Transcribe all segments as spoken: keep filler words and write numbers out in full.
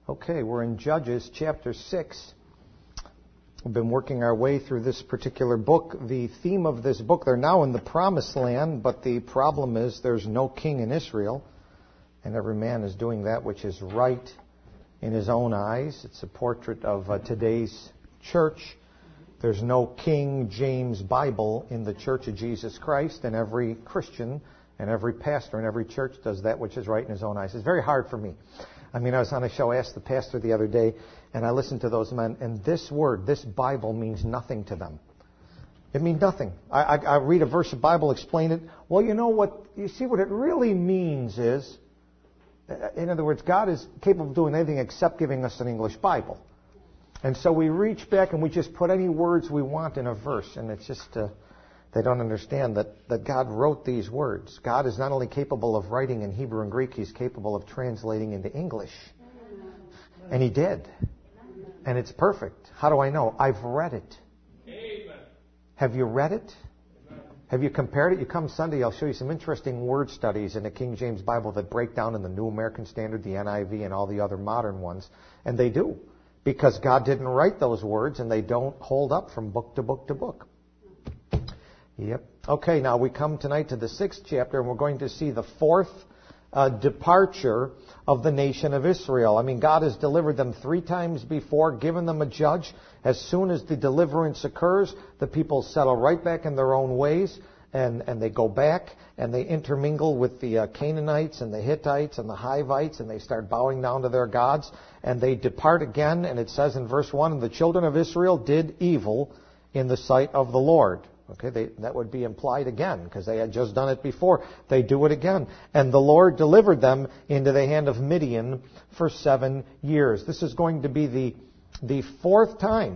Okay, we're in Judges chapter six. We've been working our way through this particular book. The theme of this book, they're now in the Promised Land, but the problem is there's no king in Israel, and every man is doing that which is right in his own eyes. It's a portrait of uh, today's church. There's no King James Bible in the Church of Jesus Christ, and every Christian and every pastor in every church does that which is right in his own eyes. It's very hard for me. I mean, I was on a show, I asked the pastor the other day, and I listened to those men, and this word, this Bible, means nothing to them. It means nothing. I, I, I read a verse of Bible, explain it. Well, you know what, you see what it really means is, in other words, God is capable of doing anything except giving us an English Bible. And so we reach back and we just put any words we want in a verse, and it's just... Uh, They don't understand that, that God wrote these words. God is not only capable of writing in Hebrew and Greek, He's capable of translating into English. And He did. And it's perfect. How do I know? I've read it. Amen. Have you read it? Amen. Have you compared it? You come Sunday, I'll show you some interesting word studies in the King James Bible that break down in the New American Standard, the N I V, and all the other modern ones. And they do. Because God didn't write those words, and they don't hold up from book to book to book. Yep. Okay, now we come tonight to the sixth chapter, and we're going to see the fourth uh, departure of the nation of Israel. I mean, God has delivered them three times before, given them a judge. As soon as the deliverance occurs, the people settle right back in their own ways, and, and they go back, and they intermingle with the uh, Canaanites and the Hittites and the Hivites, and they start bowing down to their gods, and they depart again, and it says in verse one, "And the children of Israel did evil in the sight of the Lord." Okay, they, that would be implied again, because they had just done it before. They do it again. "And the Lord delivered them into the hand of Midian for seven years. This is going to be the, the fourth time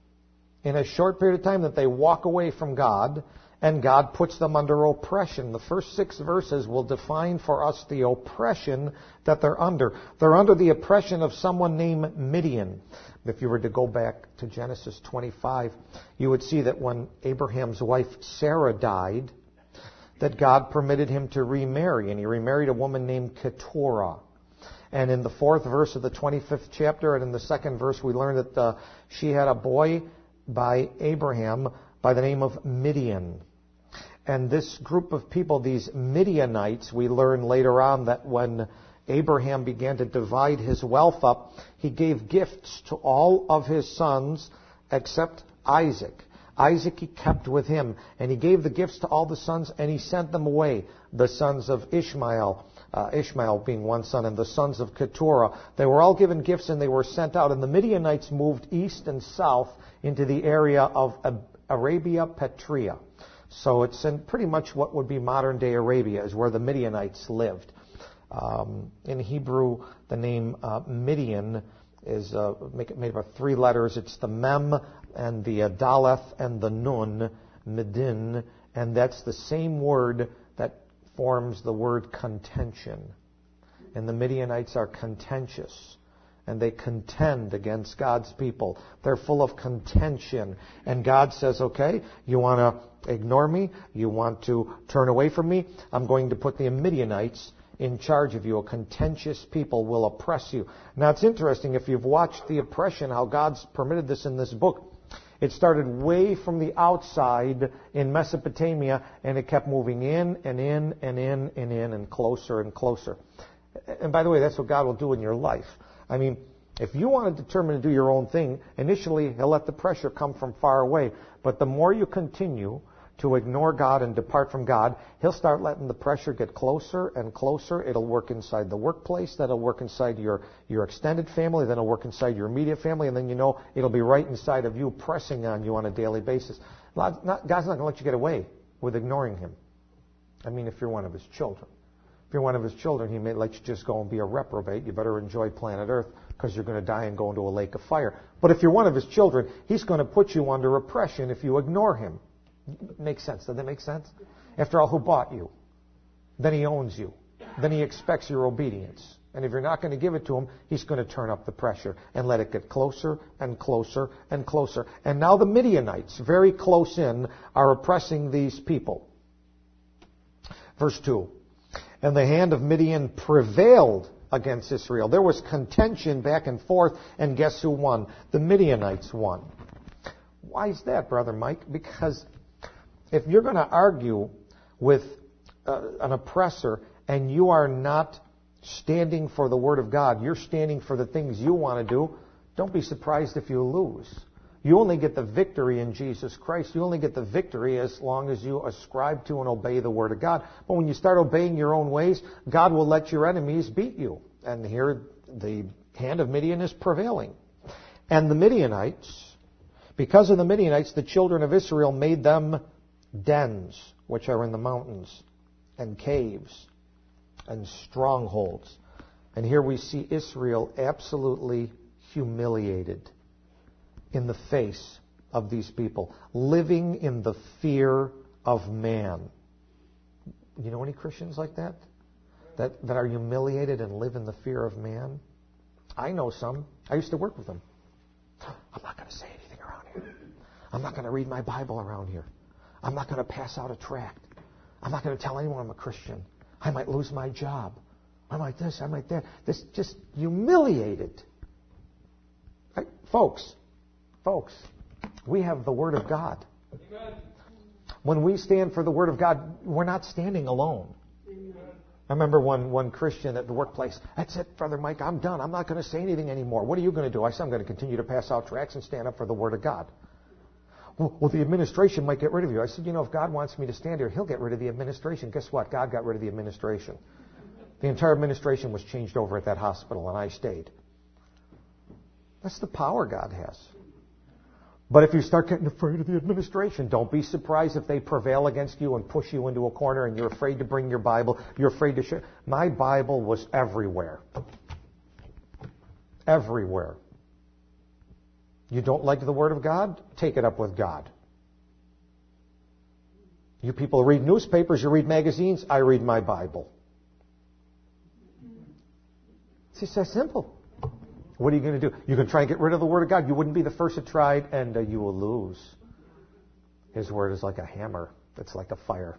in a short period of time that they walk away from God, and God puts them under oppression. The first six verses will define for us the oppression that they're under. They're under the oppression of someone named Midian. If you were to go back to Genesis twenty-five, you would see that when Abraham's wife Sarah died, that God permitted him to remarry, and he remarried a woman named Keturah. And in the fourth verse of the twenty-fifth chapter, and in the second verse, we learn that uh, she had a boy by Abraham by the name of Midian. And this group of people, these Midianites, we learn later on that when Abraham began to divide his wealth up, he gave gifts to all of his sons except Isaac. Isaac he kept with him, and he gave the gifts to all the sons, and he sent them away. The sons of Ishmael, uh, Ishmael being one son, and the sons of Keturah. They were all given gifts, and they were sent out. And the Midianites moved east and south into the area of Arabia Petrea. So it's in pretty much what would be modern-day Arabia, is where the Midianites lived. Um, in Hebrew, the name uh, Midian is uh, make, made up of three letters. It's the Mem and the uh, Daleth and the Nun, Midin, and that's the same word that forms the word contention. And the Midianites are contentious, and they contend against God's people. They're full of contention. And God says, okay, you want to ignore me? You want to turn away from me? I'm going to put the Midianites in charge of you. A contentious people will oppress you. Now, it's interesting, if you've watched the oppression, how God's permitted this in this book. It started way from the outside in Mesopotamia, and it kept moving in and in and in and in and closer and closer. And by the way, that's what God will do in your life. I mean, if you want to determine to do your own thing, initially He'll let the pressure come from far away. But the more you continue to ignore God and depart from God, He'll start letting the pressure get closer and closer. It'll work inside the workplace, that'll work inside your, your extended family, then it'll work inside your immediate family, and then you know it'll be right inside of you, pressing on you on a daily basis. God's not going to let you get away with ignoring Him. I mean, if you're one of His children. If you're one of His children, He may let you just go and be a reprobate. You better enjoy planet Earth, because you're going to die and go into a lake of fire. But if you're one of His children, He's going to put you under oppression if you ignore Him. Makes sense. Does that make sense? After all, who bought you? Then He owns you. Then He expects your obedience. And if you're not going to give it to Him, He's going to turn up the pressure and let it get closer and closer and closer. And now the Midianites, very close in, are oppressing these people. Verse two. "And the hand of Midian prevailed against Israel. There was contention back and forth, and guess who won? The Midianites won. Why is that, Brother Mike? Because if you're going to argue with uh, an oppressor and you are not standing for the Word of God, you're standing for the things you want to do, don't be surprised if you lose. You only get the victory in Jesus Christ. You only get the victory as long as you ascribe to and obey the Word of God. But when you start obeying your own ways, God will let your enemies beat you. And here the hand of Midian is prevailing. And the Midianites, because of the Midianites, the children of Israel made them dens, which are in the mountains, and caves, and strongholds. And here we see Israel absolutely humiliated in the face of these people, living in the fear of man. You know any Christians like that? That that are humiliated and live in the fear of man? I know some. I used to work with them. I'm not going to say anything around here. I'm not going to read my Bible around here. I'm not going to pass out a tract. I'm not going to tell anyone I'm a Christian. I might lose my job. I might this, I might that. This just humiliated. Right? Folks, folks, we have the Word of God. Amen. When we stand for the Word of God, we're not standing alone. Amen. I remember one, one Christian at the workplace, that's it, Brother Mike, I'm done. I'm not going to say anything anymore. What are you going to do? I said, I'm going to continue to pass out tracts and stand up for the Word of God. Well, well, the administration might get rid of you. I said, you know, if God wants me to stand here, He'll get rid of the administration. Guess what? God got rid of the administration. The entire administration was changed over at that hospital, and I stayed. That's the power God has. But if you start getting afraid of the administration, don't be surprised if they prevail against you and push you into a corner and you're afraid to bring your Bible. You're afraid to share. My Bible was everywhere. Everywhere. You don't like the Word of God? Take it up with God. You people read newspapers, you read magazines, I read my Bible. It's just that simple. What are you going to do? You can try and get rid of the Word of God. You wouldn't be the first to try it, and uh, you will lose. His Word is like a hammer. It's like a fire.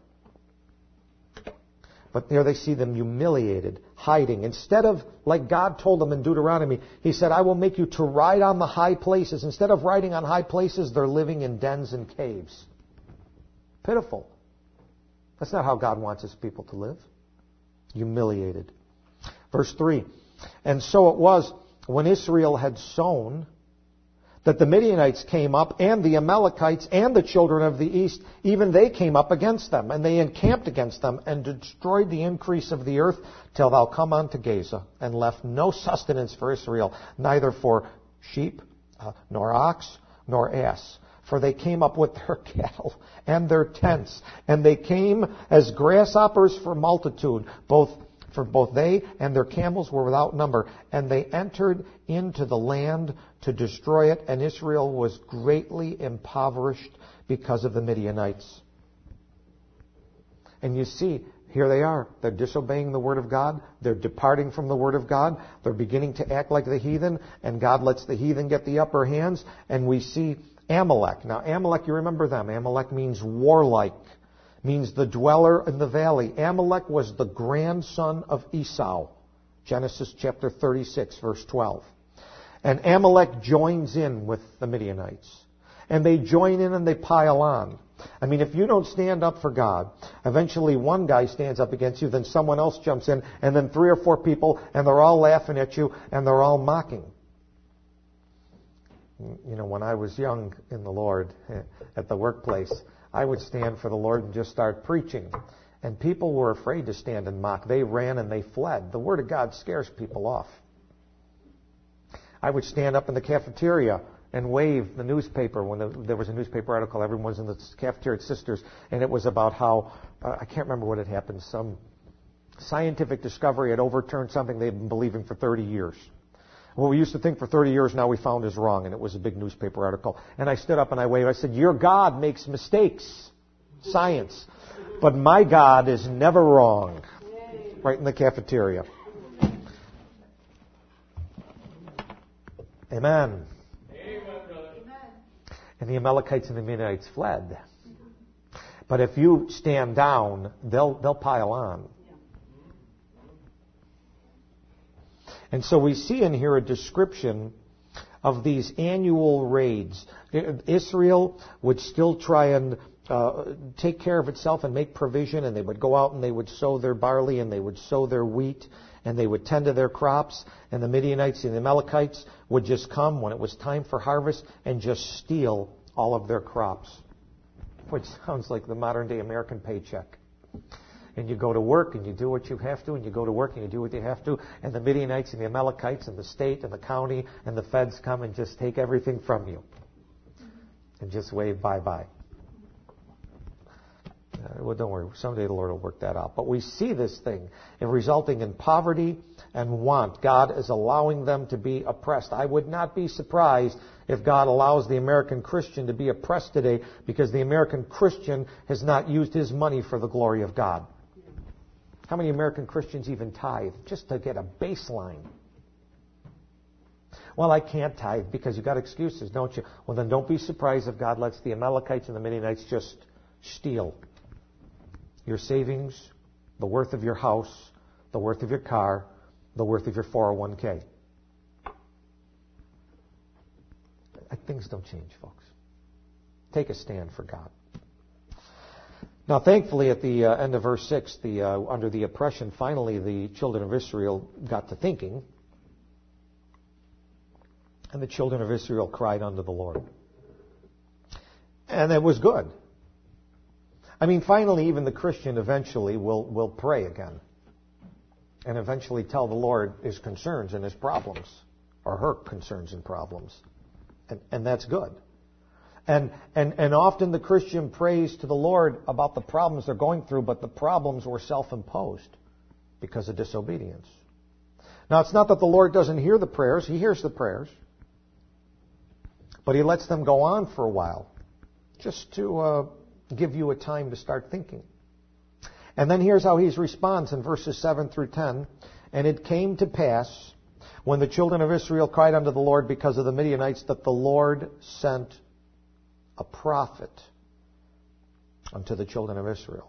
But there they see them humiliated, hiding. Instead of, like God told them in Deuteronomy, He said, I will make you to ride on the high places. Instead of riding on high places, they're living in dens and caves. Pitiful. That's not how God wants His people to live. Humiliated. Verse three. And so it was, when Israel had sown, that the Midianites came up, and the Amalekites, and the children of the east, even they came up against them, and they encamped against them, and destroyed the increase of the earth, till thou come unto Gaza, and left no sustenance for Israel, neither for sheep, uh, nor ox, nor ass. For they came up with their cattle, and their tents, and they came as grasshoppers for multitude, both For both they and their camels were without number. And they entered into the land to destroy it. And Israel was greatly impoverished because of the Midianites. And you see, here they are. They're disobeying the Word of God. They're departing from the Word of God. They're beginning to act like the heathen. And God lets the heathen get the upper hands. And we see Amalek. Now, Amalek, you remember them. Amalek means warlike. Means the dweller in the valley. Amalek was the grandson of Esau. Genesis chapter thirty-six, verse twelve. And Amalek joins in with the Midianites. And they join in and they pile on. I mean, if you don't stand up for God, eventually one guy stands up against you, then someone else jumps in, and then three or four people, and they're all laughing at you, and they're all mocking. You know, when I was young in the Lord at the workplace, I would stand for the Lord and just start preaching. And people were afraid to stand and mock. They ran and they fled. The Word of God scares people off. I would stand up in the cafeteria and wave the newspaper. When the, there was a newspaper article, everyone was in the cafeteria at Sisters, and it was about how, uh, I can't remember what had happened, some scientific discovery had overturned something they'd been believing for thirty years. What we used to think for thirty years now we found is wrong, and it was a big newspaper article. And I stood up and I waved. I said, your God makes mistakes, science, but my God is never wrong. Right in the cafeteria. Amen. And the Amalekites and the Midianites fled. But if you stand down, they'll they'll pile on. And so we see in here a description of these annual raids. Israel would still try and uh, take care of itself and make provision, and they would go out and they would sow their barley and they would sow their wheat and they would tend to their crops, and the Midianites and the Amalekites would just come when it was time for harvest and just steal all of their crops, which sounds like the modern day American paycheck. And you go to work and you do what you have to, and you go to work and you do what you have to, and the Midianites and the Amalekites and the state and the county and the feds come and just take everything from you and just wave bye-bye. Uh, well, don't worry. Someday the Lord will work that out. But we see this thing in resulting in poverty and want. God is allowing them to be oppressed. I would not be surprised if God allows the American Christian to be oppressed today, because the American Christian has not used his money for the glory of God. How many American Christians even tithe just to get a baseline? Well, I can't tithe because you've got excuses, don't you? Well, then don't be surprised if God lets the Amalekites and the Midianites just steal your savings, the worth of your house, the worth of your car, the worth of your four oh one k. Things don't change, folks. Take a stand for God. Now, thankfully, at the uh, end of verse six, the, uh, under the oppression, finally the children of Israel got to thinking. And the children of Israel cried unto the Lord. And it was good. I mean, finally, even the Christian eventually will, will pray again. And eventually tell the Lord his concerns and his problems. Or her concerns and problems. And, and that's good. And, and, and often the Christian prays to the Lord about the problems they're going through, but the problems were self-imposed because of disobedience. Now, it's not that the Lord doesn't hear the prayers. He hears the prayers. But He lets them go on for a while just to uh, give you a time to start thinking. And then here's how He responds in verses seven through ten. And it came to pass, when the children of Israel cried unto the Lord because of the Midianites, that the Lord sent a prophet unto the children of Israel,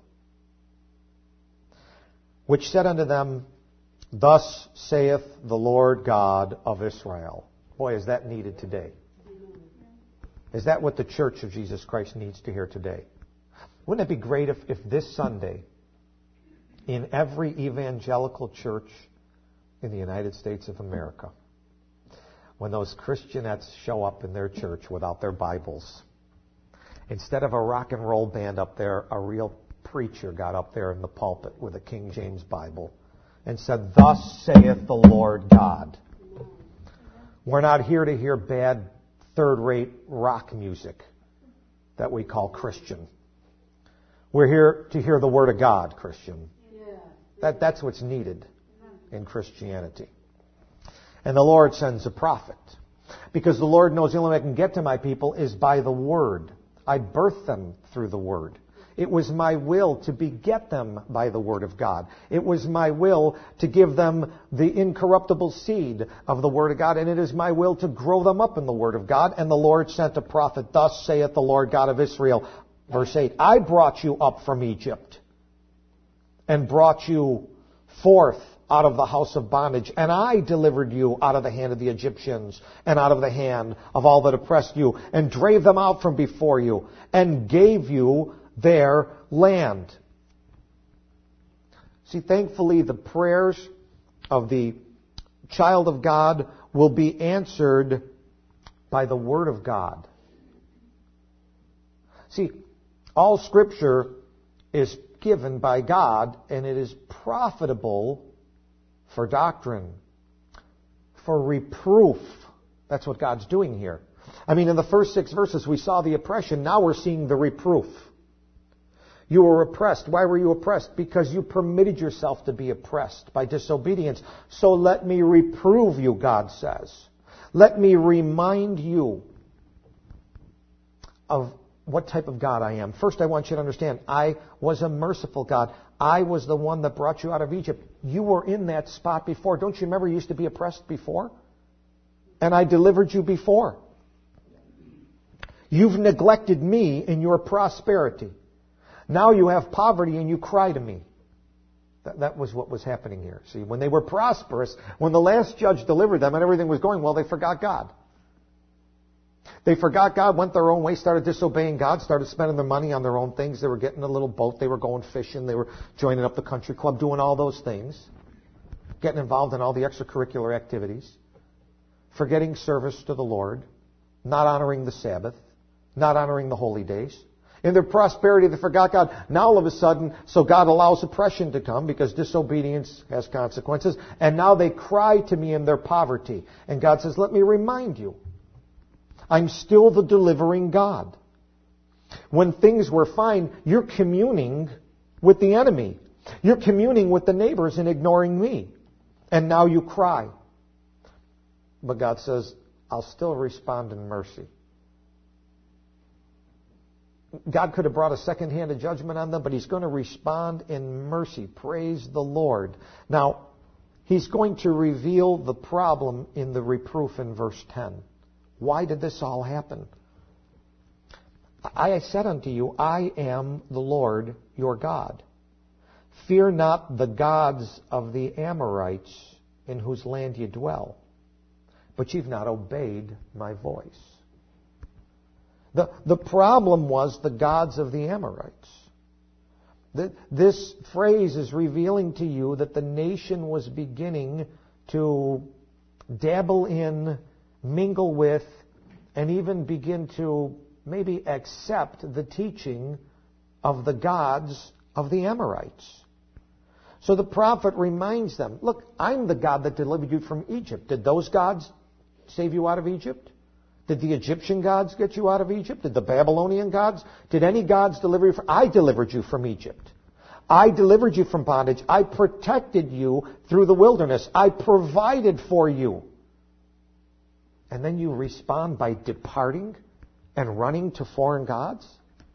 which said unto them, Thus saith the Lord God of Israel. Boy, is that needed today. Is that what the Church of Jesus Christ needs to hear today? Wouldn't it be great if, if this Sunday, in every evangelical church in the United States of America, when those Christianettes show up in their church without their Bibles, instead of a rock and roll band up there, a real preacher got up there in the pulpit with a King James Bible and said, Thus saith the Lord God. We're not here to hear bad, third-rate rock music that we call Christian. We're here to hear the Word of God, Christian. That, that's what's needed in Christianity. And the Lord sends a prophet. Because the Lord knows the only way I can get to my people is by the Word. I birthed them through the Word. It was my will to beget them by the Word of God. It was my will to give them the incorruptible seed of the Word of God. And it is my will to grow them up in the Word of God. And the Lord sent a prophet. Thus saith the Lord God of Israel. Verse eight, I brought you up from Egypt and brought you forth out of the house of bondage. And I delivered you out of the hand of the Egyptians and out of the hand of all that oppressed you, and drave them out from before you, and gave you their land. See, thankfully, the prayers of the child of God will be answered by the Word of God. See, all Scripture is given by God, and it is profitable for doctrine, for reproof. That's what God's doing here. I mean, in the first six verses, we saw the oppression. Now we're seeing the reproof. You were oppressed. Why were you oppressed? Because you permitted yourself to be oppressed by disobedience. So let me reprove you, God says. Let me remind you of what type of God I am. First, I want you to understand, I was a merciful God. I was the one that brought you out of Egypt. You were in that spot before. Don't you remember you used to be oppressed before? And I delivered you before. You've neglected me in your prosperity. Now you have poverty and you cry to me. That, that was what was happening here. See, when they were prosperous, when the last judge delivered them and everything was going well, they forgot God. They forgot God, went their own way, started disobeying God, started spending their money on their own things. They were getting a little boat. They were going fishing. They were joining up the country club, doing all those things, getting involved in all the extracurricular activities, forgetting service to the Lord, not honoring the Sabbath, not honoring the holy days. In their prosperity, they forgot God. Now all of a sudden, so God allows oppression to come because disobedience has consequences. And now they cry to me in their poverty. And God says, let me remind you, I'm still the delivering God. When things were fine, you're communing with the enemy. You're communing with the neighbors and ignoring me. And now you cry. But God says, I'll still respond in mercy. God could have brought a second-handed judgment on them, but He's going to respond in mercy. Praise the Lord. Now, He's going to reveal the problem in the reproof in verse ten. Why did this all happen? I said unto you, I am the Lord your God. Fear not the gods of the Amorites in whose land ye dwell, but you've not obeyed my voice. The, the problem was the gods of the Amorites. The, this phrase is revealing to you that the nation was beginning to dabble in, mingle with, and even begin to maybe accept the teaching of the gods of the Amorites. So the prophet reminds them, look, I'm the God that delivered you from Egypt. Did those gods save you out of Egypt? Did the Egyptian gods get you out of Egypt? Did the Babylonian gods? Did any gods deliver you from? I delivered you from Egypt. I delivered you from bondage. I protected you through the wilderness. I provided for you. And then you respond by departing and running to foreign gods?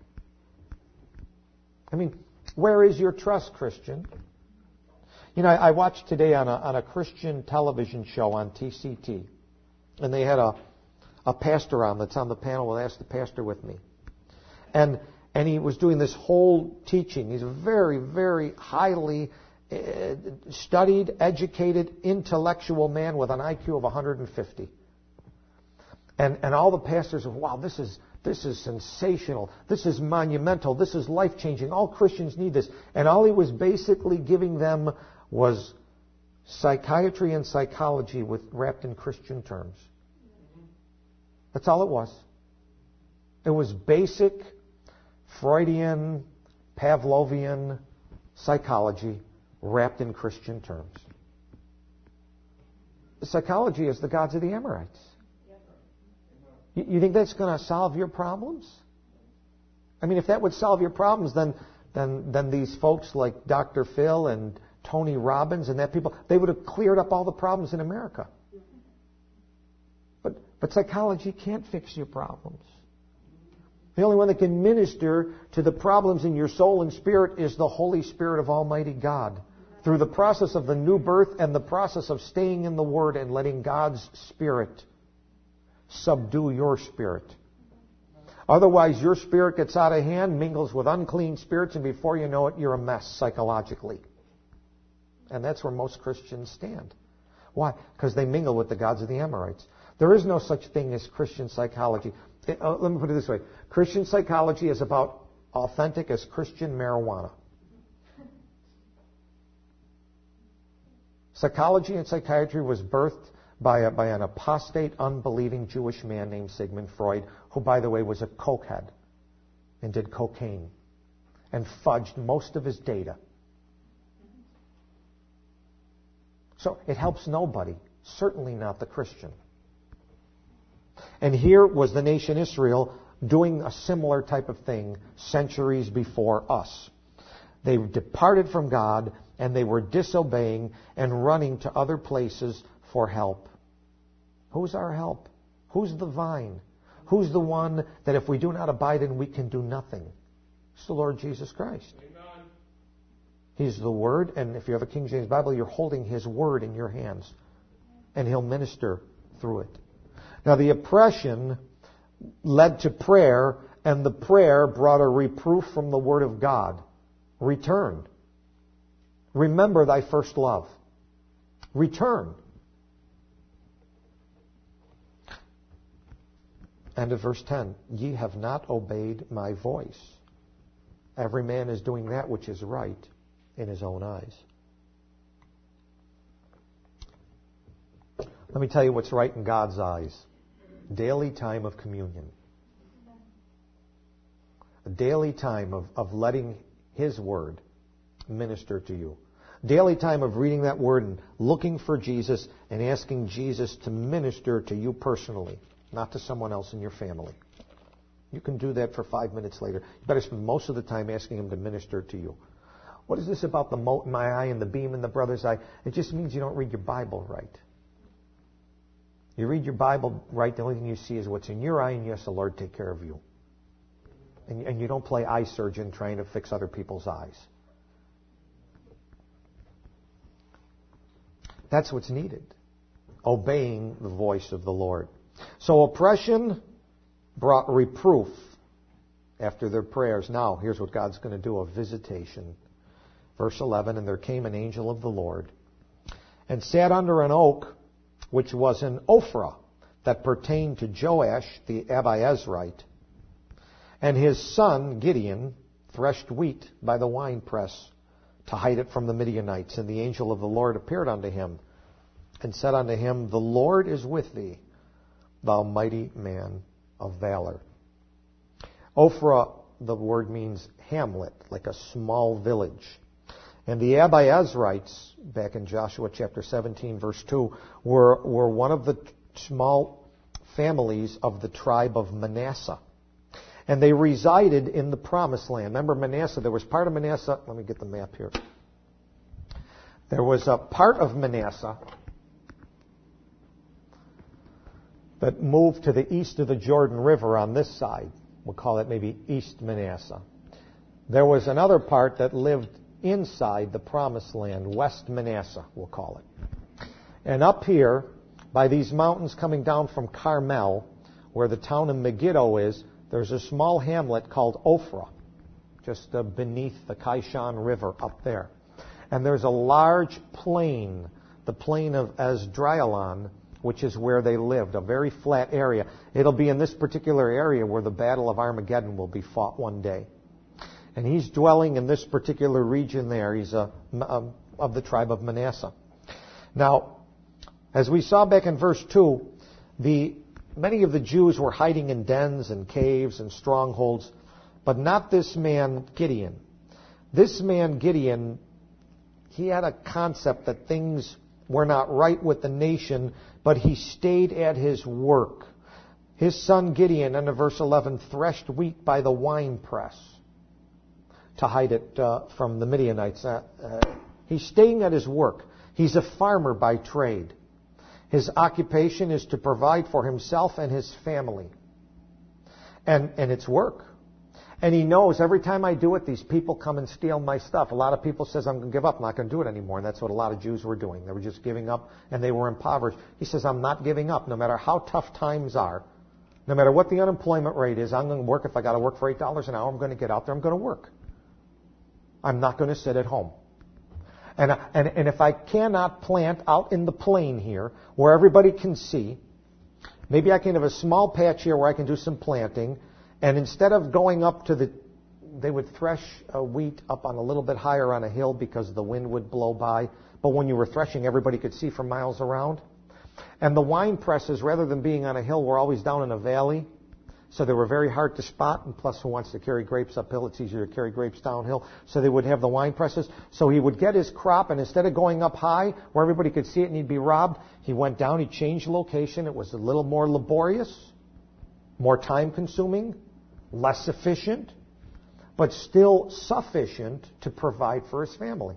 I mean, where is your trust, Christian? You know, I, I watched today on a, on a Christian television show on T C T, and they had a a pastor on that's on the panel. We'll ask the pastor with me. And and he was doing this whole teaching. He's a very, very highly uh, studied, educated, intellectual man with an I Q of one hundred fifty. And and all the pastors are, wow, this is this is sensational. This is monumental. This is life-changing. All Christians need this. And all he was basically giving them was psychiatry and psychology with wrapped in Christian terms. That's all it was. It was basic Freudian, Pavlovian psychology wrapped in Christian terms. Psychology is the gods of the Amorites. You think that's going to solve your problems? I mean, if that would solve your problems, then then then these folks like Doctor Phil and Tony Robbins and that people, they would have cleared up all the problems in America. But but psychology can't fix your problems. The only one that can minister to the problems in your soul and spirit is the Holy Spirit of Almighty God. Through the process of the new birth and the process of staying in the Word and letting God's Spirit subdue your spirit. Otherwise, your spirit gets out of hand, mingles with unclean spirits, and before you know it, you're a mess psychologically. And that's where most Christians stand. Why? Because they mingle with the gods of the Amorites. There is no such thing as Christian psychology. Uh, let me put it this way. Christian psychology is about authentic as Christian marijuana. Psychology and psychiatry was birthed by, a, by an apostate, unbelieving Jewish man named Sigmund Freud, who, by the way, was a cokehead and did cocaine and fudged most of his data. So it helps nobody, certainly not the Christian. And here was the nation Israel doing a similar type of thing centuries before us. They departed from God and they were disobeying and running to other places for help. Who's our help? Who's the vine? Who's the one that if we do not abide in, we can do nothing? It's the Lord Jesus Christ. Amen. He's the Word, and if you have a King James Bible, you're holding His Word in your hands, and He'll minister through it. Now, the oppression led to prayer, and the prayer brought a reproof from the Word of God. Return. Remember thy first love. Return. End of verse ten. Ye have not obeyed my voice. Every man is doing that which is right in his own eyes. Let me tell you what's right in God's eyes. Daily time of communion. A daily time of, of letting His Word minister to you. Daily time of reading that Word and looking for Jesus and asking Jesus to minister to you personally, not to someone else in your family. You can do that for five minutes later. You better spend most of the time asking Him to minister to you. What is this about the mote in my eye and the beam in the brother's eye? It just means you don't read your Bible right. You read your Bible right, the only thing you see is what's in your eye, and yes, the Lord take care of you. And, and you don't play eye surgeon trying to fix other people's eyes. That's what's needed. Obeying the voice of the Lord. So oppression brought reproof after their prayers. Now, here's what God's going to do, a visitation. Verse eleven, and there came an angel of the Lord, and sat under an oak, which was in Ophrah, that pertained to Joash the Abiezrite. And his son, Gideon, threshed wheat by the winepress to hide it from the Midianites. And the angel of the Lord appeared unto him, and said unto him, The Lord is with thee, thou mighty man of valor. Ophrah, the word means hamlet, like a small village. And the Abiezrites, back in Joshua chapter seventeen, verse two, were, were one of the small families of the tribe of Manasseh. And they resided in the Promised Land. Remember Manasseh, there was part of Manasseh, let me get the map here. There was a part of Manasseh that moved to the east of the Jordan River on this side. We'll call it maybe East Manasseh. There was another part that lived inside the Promised Land, West Manasseh, we'll call it. And up here, by these mountains coming down from Carmel, where the town of Megiddo is, there's a small hamlet called Ophrah, just uh, beneath the Kishon River up there. And there's a large plain, the plain of Esdraelon, which is where they lived, a very flat area. It'll be in this particular area where the Battle of Armageddon will be fought one day. And he's dwelling in this particular region there. He's a, a, of the tribe of Manasseh. Now, as we saw back in verse two, the many of the Jews were hiding in dens and caves and strongholds, but not this man Gideon. This man Gideon, he had a concept that things were not right with the nation, but he stayed at his work. His son Gideon, under verse eleven, threshed wheat by the winepress to hide it uh, from the Midianites. Uh, uh, he's staying at his work. He's a farmer by trade. His occupation is to provide for himself and his family. And, and it's work. And he knows every time I do it, these people come and steal my stuff. A lot of people says, I'm going to give up. I'm not going to do it anymore. And that's what a lot of Jews were doing. They were just giving up, and they were impoverished. He says, I'm not giving up. No matter how tough times are, no matter what the unemployment rate is, I'm going to work. If I got to work for eight dollars an hour, I'm going to get out there. I'm going to work. I'm not going to sit at home. And, and, and if I cannot plant out in the plain here, where everybody can see, maybe I can have a small patch here where I can do some planting, and instead of going up to the, they would thresh uh, wheat up on a little bit higher on a hill because the wind would blow by, but when you were threshing, everybody could see for miles around. And the wine presses, rather than being on a hill, were always down in a valley. So they were very hard to spot, and plus who wants to carry grapes uphill? It's easier to carry grapes downhill. So they would have the wine presses. So he would get his crop, and instead of going up high where everybody could see it and he'd be robbed, he went down, he changed location. It was a little more laborious, more time-consuming, less efficient, but still sufficient to provide for his family.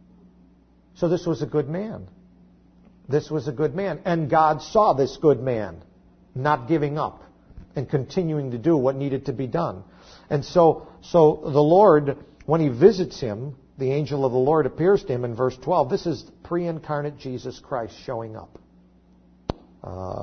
So this was a good man. This was a good man. And God saw this good man not giving up and continuing to do what needed to be done. And so, so the Lord, when He visits him, the angel of the Lord appears to him in verse twelve. This is pre-incarnate Jesus Christ showing up. Uh,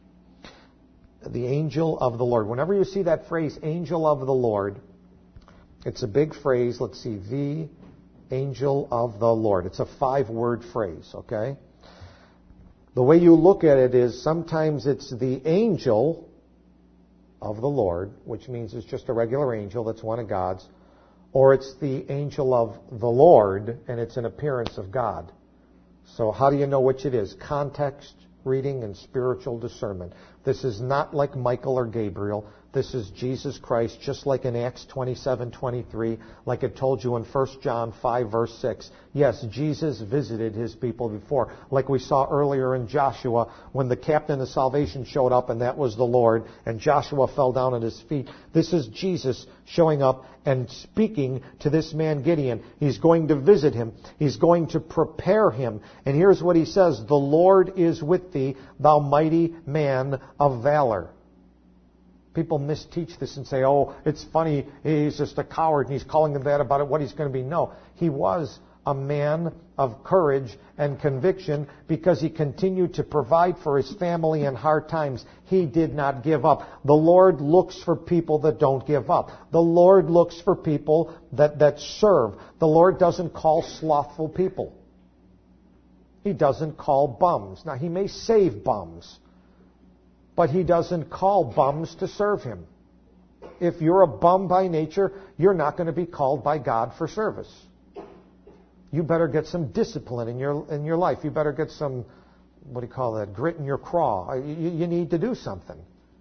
the angel of the Lord. Whenever you see that phrase, angel of the Lord, it's a big phrase. Let's see, V Angel of the Lord. It's a five-word phrase, okay? The way you look at it is sometimes it's the angel of the Lord, which means it's just a regular angel, that's one of God's, or it's the angel of the Lord, and it's an appearance of God. So how do you know which it is? Context, reading, and spiritual discernment. This is not like Michael or Gabriel. This is Jesus Christ, just like in Acts twenty-seven twenty-three, like it told you in First John five, verse six. Yes, Jesus visited his people before, like we saw earlier in Joshua, when the captain of salvation showed up, and that was the Lord, and Joshua fell down at his feet. This is Jesus showing up and speaking to this man Gideon. He's going to visit him. He's going to prepare him. And here's what he says: "The Lord is with thee, thou mighty man of valor." People misteach this and say, oh, it's funny, he's just a coward and he's calling them that about it, what he's going to be. No, he was a man of courage and conviction because he continued to provide for his family in hard times. He did not give up. The Lord looks for people that don't give up. The Lord looks for people that, that serve. The Lord doesn't call slothful people. He doesn't call bums. Now, he may save bums, but he doesn't call bums to serve him. If you're a bum by nature, you're not going to be called by God for service. You better get some discipline in your in your life. You better get some, what do you call that, grit in your craw. You, you need to do something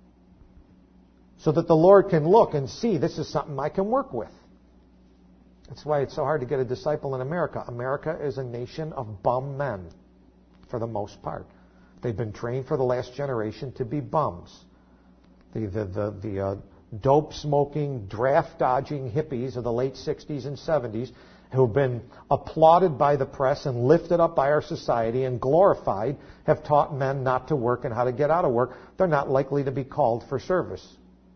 so that the Lord can look and see, this is something I can work with. That's why it's so hard to get a disciple in America. America is a nation of bum men, for the most part. They've been trained for the last generation to be bums. The the the, the uh, dope-smoking, draft-dodging hippies of the late sixties and seventies who've been applauded by the press and lifted up by our society and glorified have taught men not to work and how to get out of work. They're not likely to be called for service.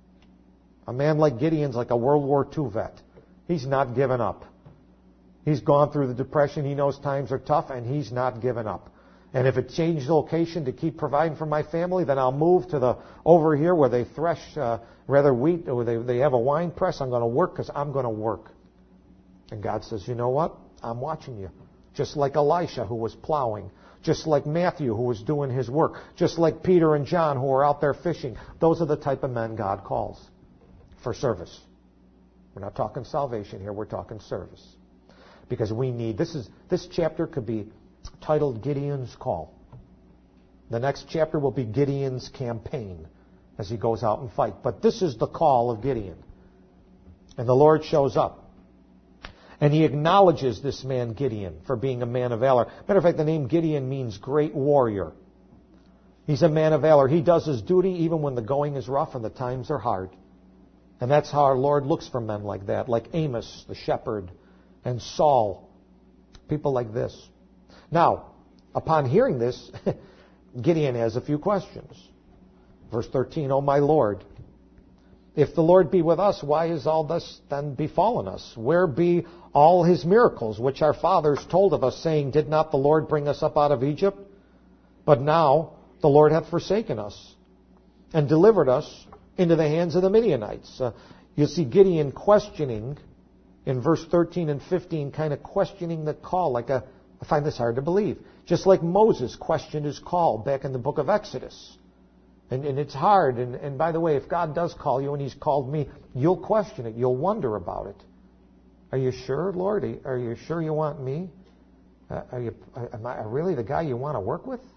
A man like Gideon's like a World War Two vet. He's not given up. He's gone through the Depression. He knows times are tough, and he's not given up. And if it changed location to keep providing for my family, then I'll move to the over here where they thresh uh, rather wheat, or they, they have a wine press. I'm going to work because I'm going to work. And God says, you know what? I'm watching you. Just like Elisha, who was plowing. Just like Matthew, who was doing his work. Just like Peter and John, who were out there fishing. Those are the type of men God calls for service. We're not talking salvation here. We're talking service. Because we need, this is this chapter could be titled Gideon's Call. The next chapter will be Gideon's campaign as he goes out and fight. But this is the call of Gideon. And the Lord shows up. And he acknowledges this man Gideon for being a man of valor. Matter of fact, the name Gideon means great warrior. He's a man of valor. He does his duty even when the going is rough and the times are hard. And that's how our Lord looks for men like that, like Amos, the shepherd, and Saul. People like this. Now, upon hearing this, Gideon has a few questions. Verse thirteen, O my Lord, if the Lord be with us, why is all this then befallen us? Where be all his miracles, which our fathers told of us, saying, did not the Lord bring us up out of Egypt? But now the Lord hath forsaken us, and delivered us into the hands of the Midianites. Uh, you see Gideon questioning, in verse thirteen and fifteen, kind of questioning the call, like a, I find this hard to believe. Just like Moses questioned his call back in the book of Exodus. And, and it's hard. And, and by the way, if God does call you, and he's called me, you'll question it. You'll wonder about it. Are you sure, Lord? Are you sure you want me? Uh, are you? Am I really the guy you want to work with?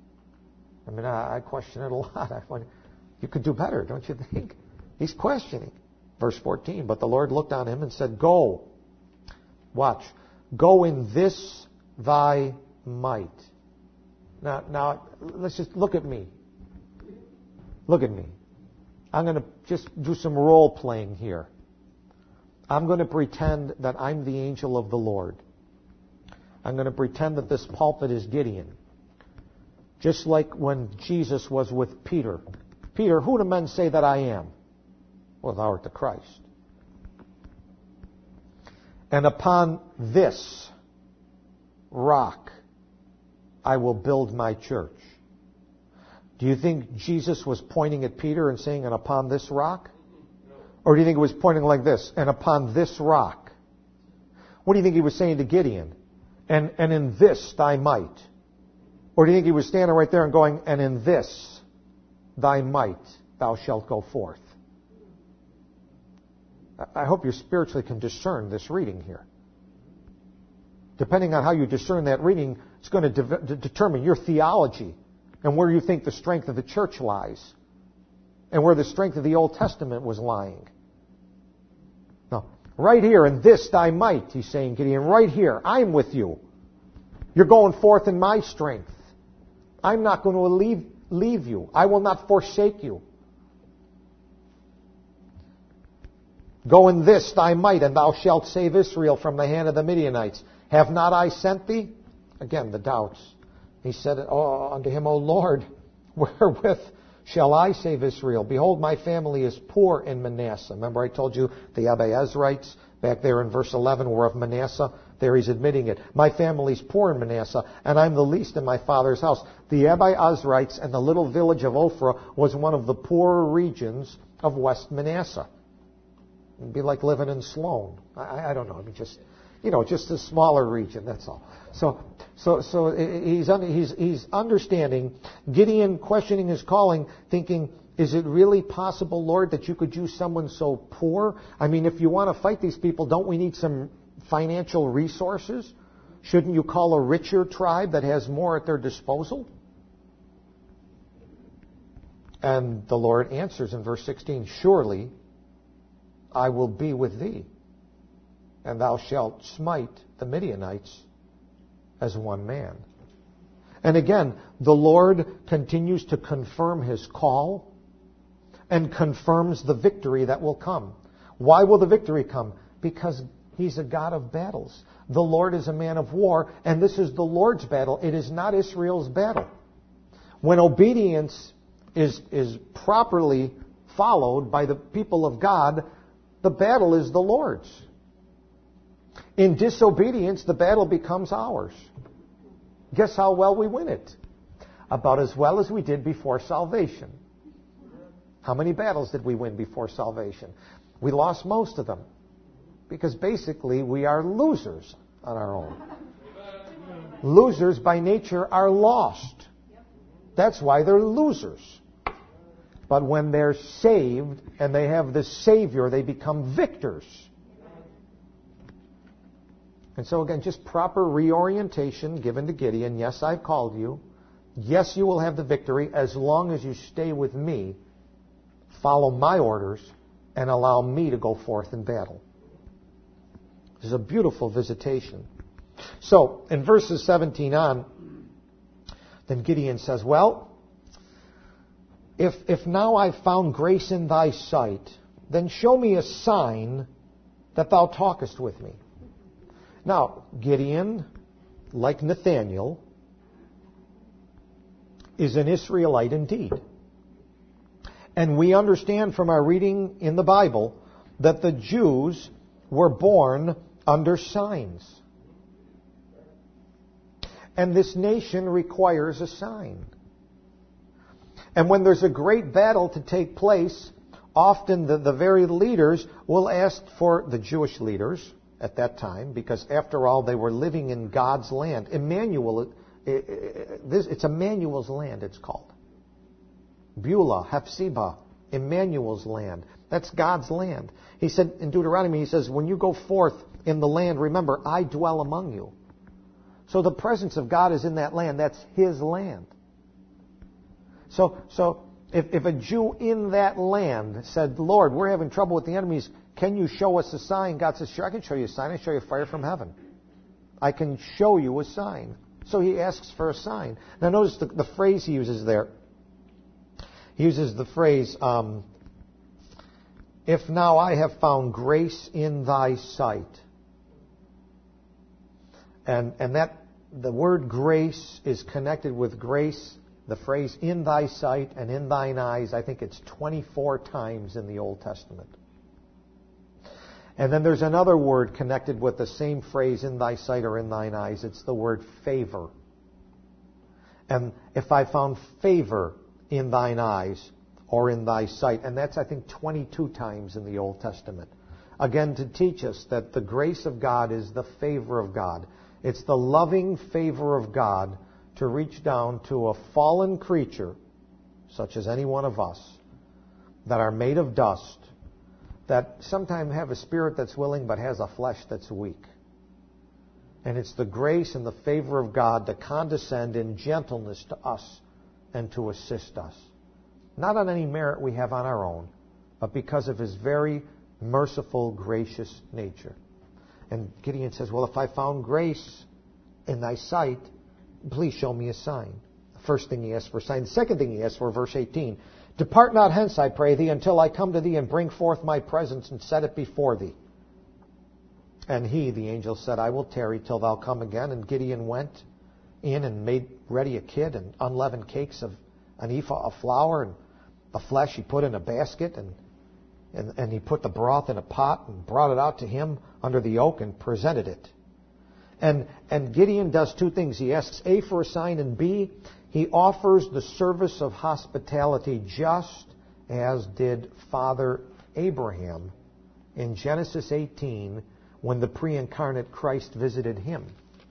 I mean, I, I question it a lot. I wonder, you could do better, don't you think? He's questioning. Verse fourteen, but the Lord looked on him and said, go. Watch. Go in this thy might. Now, now, let's just look at me. Look at me. I'm going to just do some role playing here. I'm going to pretend that I'm the angel of the Lord. I'm going to pretend that this pulpit is Gideon. Just like when Jesus was with Peter. Peter, who do men say that I am? Well, thou art the Christ. And upon this rock I will build my church. Do you think Jesus was pointing at Peter and saying, and upon this rock? Or do you think it was pointing like this, and upon this rock? What do you think he was saying to Gideon? And, and in this thy might. Or do you think he was standing right there and going, and in this thy might thou shalt go forth? I hope you spiritually can discern this reading here. Depending on how you discern that reading, it's going to de- de- determine your theology and where you think the strength of the church lies and where the strength of the Old Testament was lying. No, right here, in this thy might, he's saying, Gideon, right here, I'm with you. You're going forth in my strength. I'm not going to leave, leave you. I will not forsake you. Go in this thy might, and thou shalt save Israel from the hand of the Midianites. Have not I sent thee? Again, the doubts. He said oh, unto him, O Lord, wherewith shall I save Israel? Behold, my family is poor in Manasseh. Remember I told you the Abiezrites back there in verse eleven were of Manasseh? There he's admitting it. My family's poor in Manasseh, and I'm the least in my father's house. The Abiezrites and the little village of Ophrah was one of the poorer regions of West Manasseh. It'd be like living in Sloan. I, I don't know. I mean, just, you know, just a smaller region. That's all. So, so, so he's he's he's understanding. Gideon questioning his calling, thinking, is it really possible, Lord, that you could use someone so poor? I mean, if you want to fight these people, don't we need some financial resources? Shouldn't you call a richer tribe that has more at their disposal? And the Lord answers in verse sixteen, surely I will be with thee, and thou shalt smite the Midianites as one man. And again, the Lord continues to confirm his call and confirms the victory that will come. Why will the victory come? Because he's a God of battles. The Lord is a man of war, and this is the Lord's battle. It is not Israel's battle. When obedience is, is properly followed by the people of God, the battle is the Lord's. In disobedience, the battle becomes ours. Guess how well we win it? About as well as we did before salvation. How many battles did we win before salvation? We lost most of them. Because basically we are losers on our own. Losers by nature are lost. That's why they're losers. But when they're saved and they have the Savior, they become victors. And so again, just proper reorientation given to Gideon. Yes, I've called you. Yes, you will have the victory as long as you stay with me, follow my orders, and allow me to go forth in battle. This is a beautiful visitation. So, in verses seventeen on, then Gideon says, well, If, if now I've found grace in thy sight, then show me a sign that thou talkest with me. Now, Gideon, like Nathaniel, is an Israelite indeed. And we understand from our reading in the Bible that the Jews were born under signs. And this nation requires a sign. And when there's a great battle to take place, often the, the very leaders will ask for the Jewish leaders at that time, because after all, they were living in God's land. Emmanuel, it, it, this, it's Emmanuel's land, it's called. Beulah, Hephzibah, Emmanuel's land. That's God's land. He said in Deuteronomy, he says, when you go forth in the land, remember, I dwell among you. So the presence of God is in that land. That's His land. So, so if, if a Jew in that land said, Lord, we're having trouble with the enemies, can you show us a sign? God says, sure, I can show you a sign. I can show you fire from heaven. I can show you a sign. So he asks for a sign. Now notice the, the phrase he uses there. He uses the phrase, um, if now I have found grace in thy sight. And, and that the word grace is connected with grace. The phrase in thy sight and in thine eyes, I think it's twenty-four times in the Old Testament. And then there's another word connected with the same phrase, in thy sight or in thine eyes. It's the word favor. And if I found favor in thine eyes or in thy sight, and that's, I think, twenty-two times in the Old Testament. again to teach us that the grace of God is the favor of God. It's the loving favor of God to reach down to a fallen creature, such as any one of us, that are made of dust, that sometimes have a spirit that's willing but has a flesh that's weak. And it's the grace and the favor of God to condescend in gentleness to us and to assist us. Not on any merit we have on our own, but because of His very merciful, gracious nature. And Gideon says, well, if I found grace in thy sight, please show me a sign. The first thing he asks for a sign. The second thing he asks for, verse eighteen, depart not hence, I pray thee, until I come to thee and bring forth my presence and set it before thee. And he, the angel, said, I will tarry till thou come again. And Gideon went in and made ready a kid and unleavened cakes of an ephah of flour, and the flesh he put in a basket, and, and, and he put the broth in a pot and brought it out to him under the oak and presented it. And, and Gideon does two things. He asks A, for a sign, and B, he offers the service of hospitality just as did Father Abraham in Genesis eighteen when the pre-incarnate Christ visited him.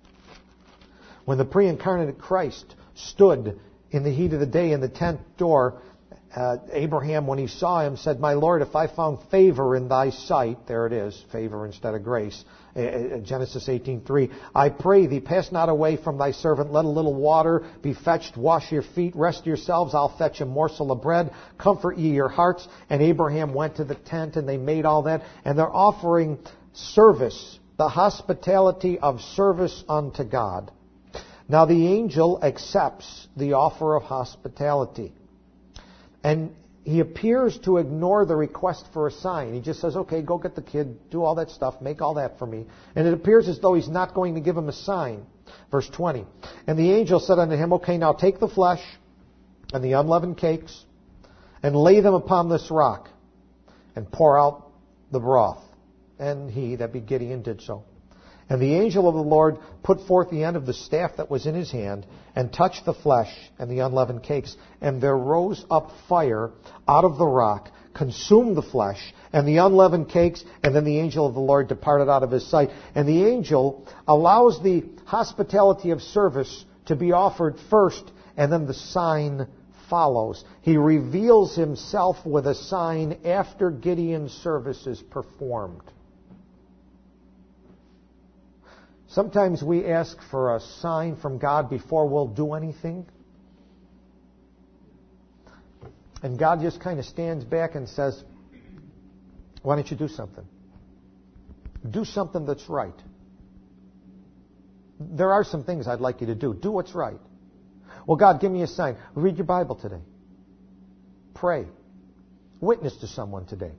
When the pre-incarnate Christ stood in the heat of the day in the tent door, uh, Abraham, when he saw him, said, my Lord, if I found favor in thy sight, there it is, favor instead of grace, uh, Genesis eighteen three, I pray thee, pass not away from thy servant, let a little water be fetched, wash your feet, rest yourselves, I'll fetch a morsel of bread, comfort ye your hearts. And Abraham went to the tent, and they made all that, and they're offering service, the hospitality of service unto God. Now the angel accepts the offer of hospitality. And he appears to ignore the request for a sign. He just says, okay, go get the kid, do all that stuff, make all that for me. And it appears as though he's not going to give him a sign. Verse twenty. And the angel said unto him, okay, now take the flesh and the unleavened cakes and lay them upon this rock and pour out the broth. And he, that be Gideon, did so. And the angel of the Lord put forth the end of the staff that was in his hand, and touched the flesh and the unleavened cakes. And there rose up fire out of the rock, consumed the flesh and the unleavened cakes, and then the angel of the Lord departed out of his sight. And the angel allows the hospitality of service to be offered first, and then the sign follows. He reveals himself with a sign after Gideon's service is performed. Sometimes we ask for a sign from God before we'll do anything. And God just kind of stands back and says, why don't you do something? Do something that's right. There are some things I'd like you to do. Do what's right. Well, God, give me a sign. Read your Bible today. Pray. Witness to someone today.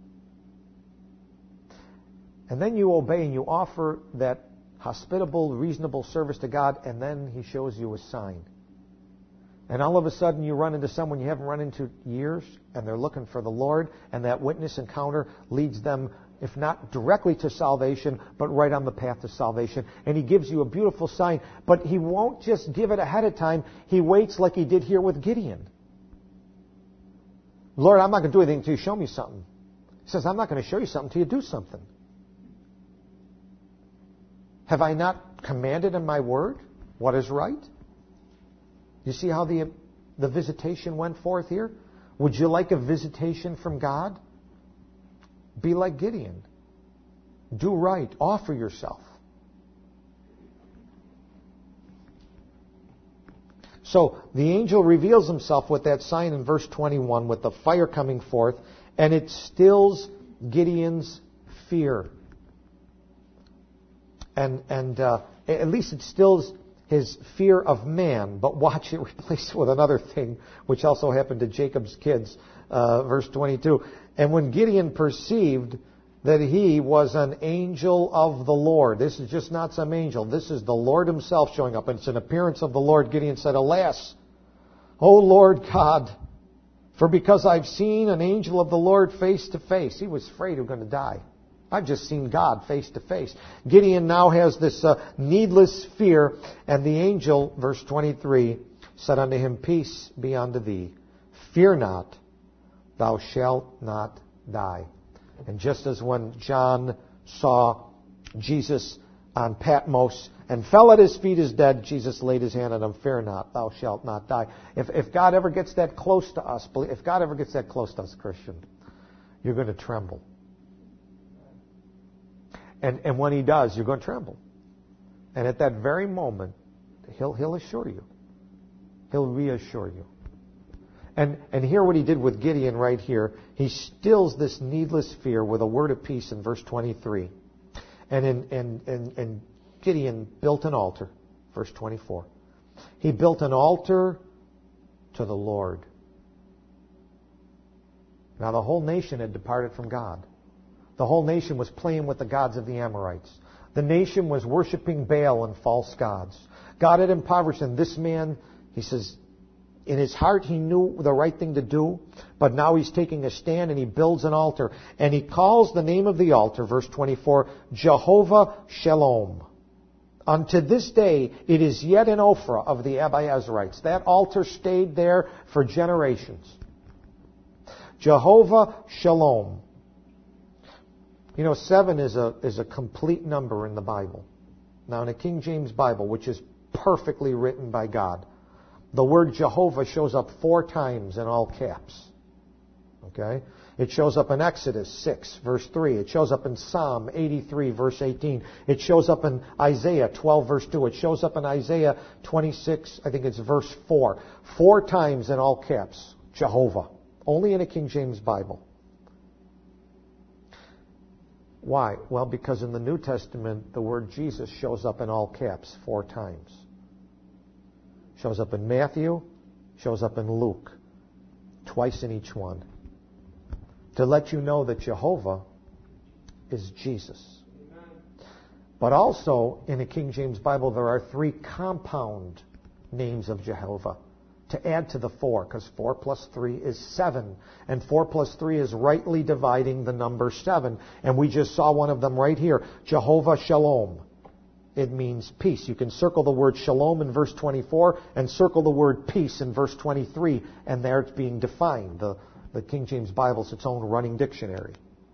And then you obey and you offer that hospitable, reasonable service to God, and then He shows you a sign. And all of a sudden you run into someone you haven't run into years, and they're looking for the Lord, and that witness encounter leads them, if not directly to salvation, but right on the path to salvation. And He gives you a beautiful sign, but He won't just give it ahead of time. He waits like He did here with Gideon. Lord, I'm not going to do anything until you show me something. He says, I'm not going to show you something until you do something. Have I not commanded in my word what is right? You see how the, the visitation went forth here? Would you like a visitation from God? Be like Gideon. Do right. Offer yourself. So the angel reveals himself with that sign in verse twenty-one with the fire coming forth, and it stills Gideon's fear. And, and uh, at least it stills his fear of man. But watch it replaced with another thing, which also happened to Jacob's kids. Uh, verse twenty-two. And when Gideon perceived that he was an angel of the Lord. This is just not some angel. This is the Lord Himself showing up. And it's an appearance of the Lord. Gideon said, Alas, O Lord God, for because I've seen an angel of the Lord face to face. He was afraid he was going to die. I've just seen God face to face. Gideon now has this uh, needless fear. And the angel, verse twenty-three, said unto him, Peace be unto thee. Fear not, thou shalt not die. And just as when John saw Jesus on Patmos and fell at his feet as dead, Jesus laid his hand on him, fear not, thou shalt not die. If, if God ever gets that close to us, if God ever gets that close to us, Christian, you're going to tremble. And, and when he does, you're going to tremble. And at that very moment, he'll, he'll assure you. He'll reassure you. And, and hear what he did with Gideon right here. He stills this needless fear with a word of peace in verse twenty-three. And, in, and, and, and Gideon built an altar, verse twenty-four. He built an altar to the Lord. Now the whole nation had departed from God. The whole nation was playing with the gods of the Amorites. The nation was worshiping Baal and false gods. God had impoverished them. This man, he says, in his heart he knew the right thing to do, but now he's taking a stand and he builds an altar. And he calls the name of the altar, verse twenty-four, Jehovah Shalom. Unto this day it is yet in Ophrah of the Abiezrites. That altar stayed there for generations. Jehovah Shalom. You know, seven is a, is a complete number in the Bible. Now, in the King James Bible, which is perfectly written by God, the word Jehovah shows up four times in all caps. Okay? It shows up in Exodus six, verse three. It shows up in Psalm eighty-three, verse eighteen. It shows up in Isaiah twelve, verse two. It shows up in Isaiah twenty-six, I think it's verse four. Four times in all caps, Jehovah. Only in a King James Bible. Why? Well, because in the New Testament, the word Jesus shows up in all caps four times. Shows up in Matthew, shows up in Luke, twice in each one. To let you know that Jehovah is Jesus. Amen. But also, in the King James Bible, there are three compound names of Jehovah to add to the four, because four plus three is seven. And four plus three is rightly dividing the number seven. And we just saw one of them right here, Jehovah Shalom. It means peace. You can circle the word shalom in verse twenty-four and circle the word peace in verse twenty-three, and there it's being defined. The, the King James Bible is its own running dictionary.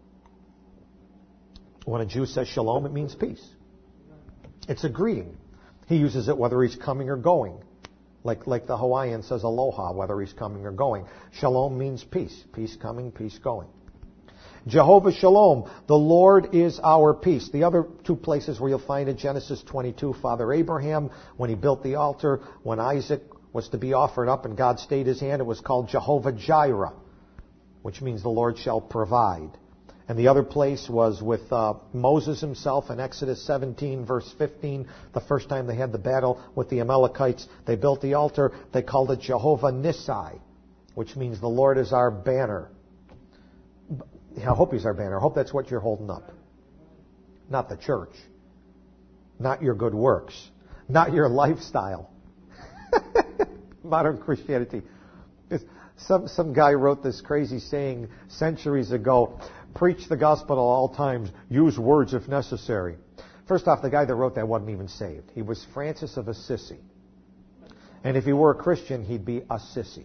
When a Jew says shalom, it means peace. It's a greeting. He uses it whether he's coming or going. Like, like the Hawaiian says aloha, whether he's coming or going. Shalom means peace. Peace coming, peace going. Jehovah Shalom, the Lord is our peace. The other two places where you'll find it, Genesis twenty-two, Father Abraham, when he built the altar, when Isaac was to be offered up and God stayed his hand, it was called Jehovah Jireh, which means the Lord shall provide. And the other place was with uh, Moses himself in Exodus seventeen, verse fifteen. The first time they had the battle with the Amalekites, they built the altar. They called it Jehovah Nissi, which means the Lord is our banner. I hope he's our banner. I hope that's what you're holding up. Not the church. Not your good works. Not your lifestyle. Modern Christianity. Some, some guy wrote this crazy saying centuries ago, preach the gospel at all times, use words if necessary. First off, the guy that wrote that wasn't even saved. He was Francis of Assisi. And if he were a Christian, he'd be a sissy.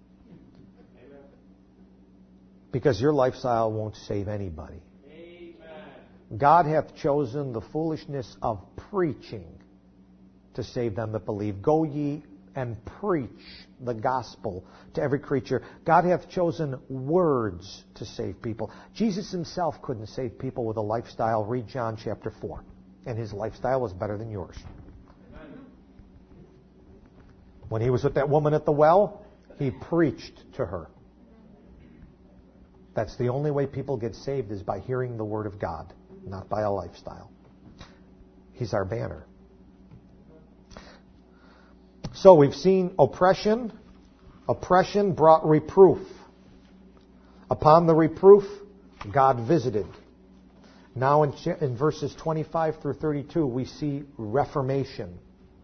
Because your lifestyle won't save anybody. Amen. God hath chosen the foolishness of preaching to save them that believe. Go ye and preach the gospel to every creature. God hath chosen words to save people. Jesus himself couldn't save people with a lifestyle. Read John chapter four. And his lifestyle was better than yours. Amen. When he was with that woman at the well, he preached to her. That's the only way people get saved, is by hearing the Word of God, not by a lifestyle. He's our banner. So we've seen oppression. Oppression brought reproof. Upon the reproof, God visited. Now in, in verses twenty-five through thirty-two, we see reformation.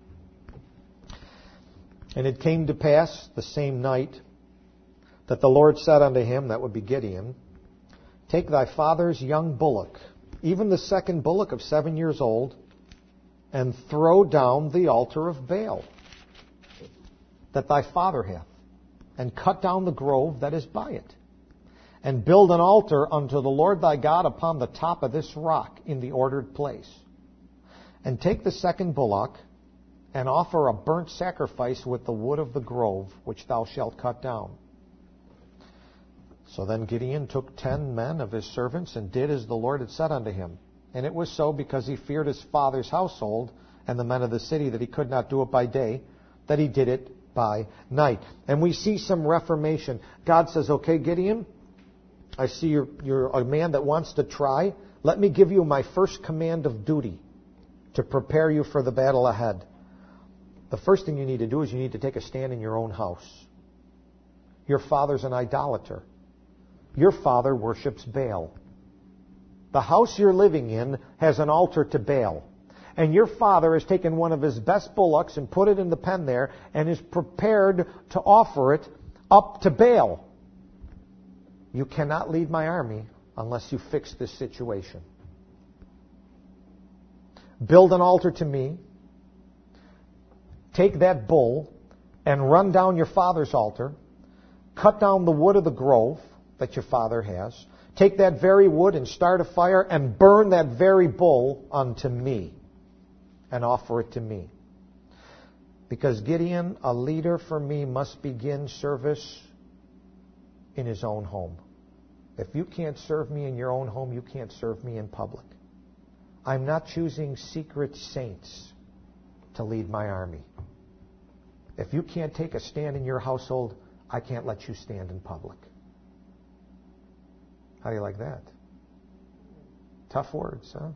And it came to pass the same night that the Lord said unto him, that would be Gideon, take thy father's young bullock, even the second bullock of seven years old, and throw down the altar of Baal that thy father hath, and cut down the grove that is by it. and build an altar unto the Lord thy God upon the top of this rock in the ordered place. And take the second bullock, and offer a burnt sacrifice with the wood of the grove, which thou shalt cut down. So then Gideon took ten men of his servants, and did as the Lord had said unto him. And it was so, because he feared his father's household and the men of the city, that he could not do it by day, that he did it by night. And we see some reformation. God says, okay, Gideon, I see you're, you're a man that wants to try. Let me give you my first command of duty to prepare you for the battle ahead. The first thing you need to do is you need to take a stand in your own house. Your father's an idolater. Your father worships Baal. The house you're living in has an altar to Baal. And your father has taken one of his best bullocks and put it in the pen there and is prepared to offer it up to Baal. You cannot lead my army unless you fix this situation. Build an altar to me. Take that bull and run down your father's altar. Cut down the wood of the grove that your father has. Take that very wood and start a fire and burn that very bull unto me and offer it to me. Because Gideon, a leader for me, must begin service in his own home. If you can't serve me in your own home, you can't serve me in public. I'm not choosing secret saints to lead my army. If you can't take a stand in your household, I can't let you stand in public. How do you like that? Tough words, huh?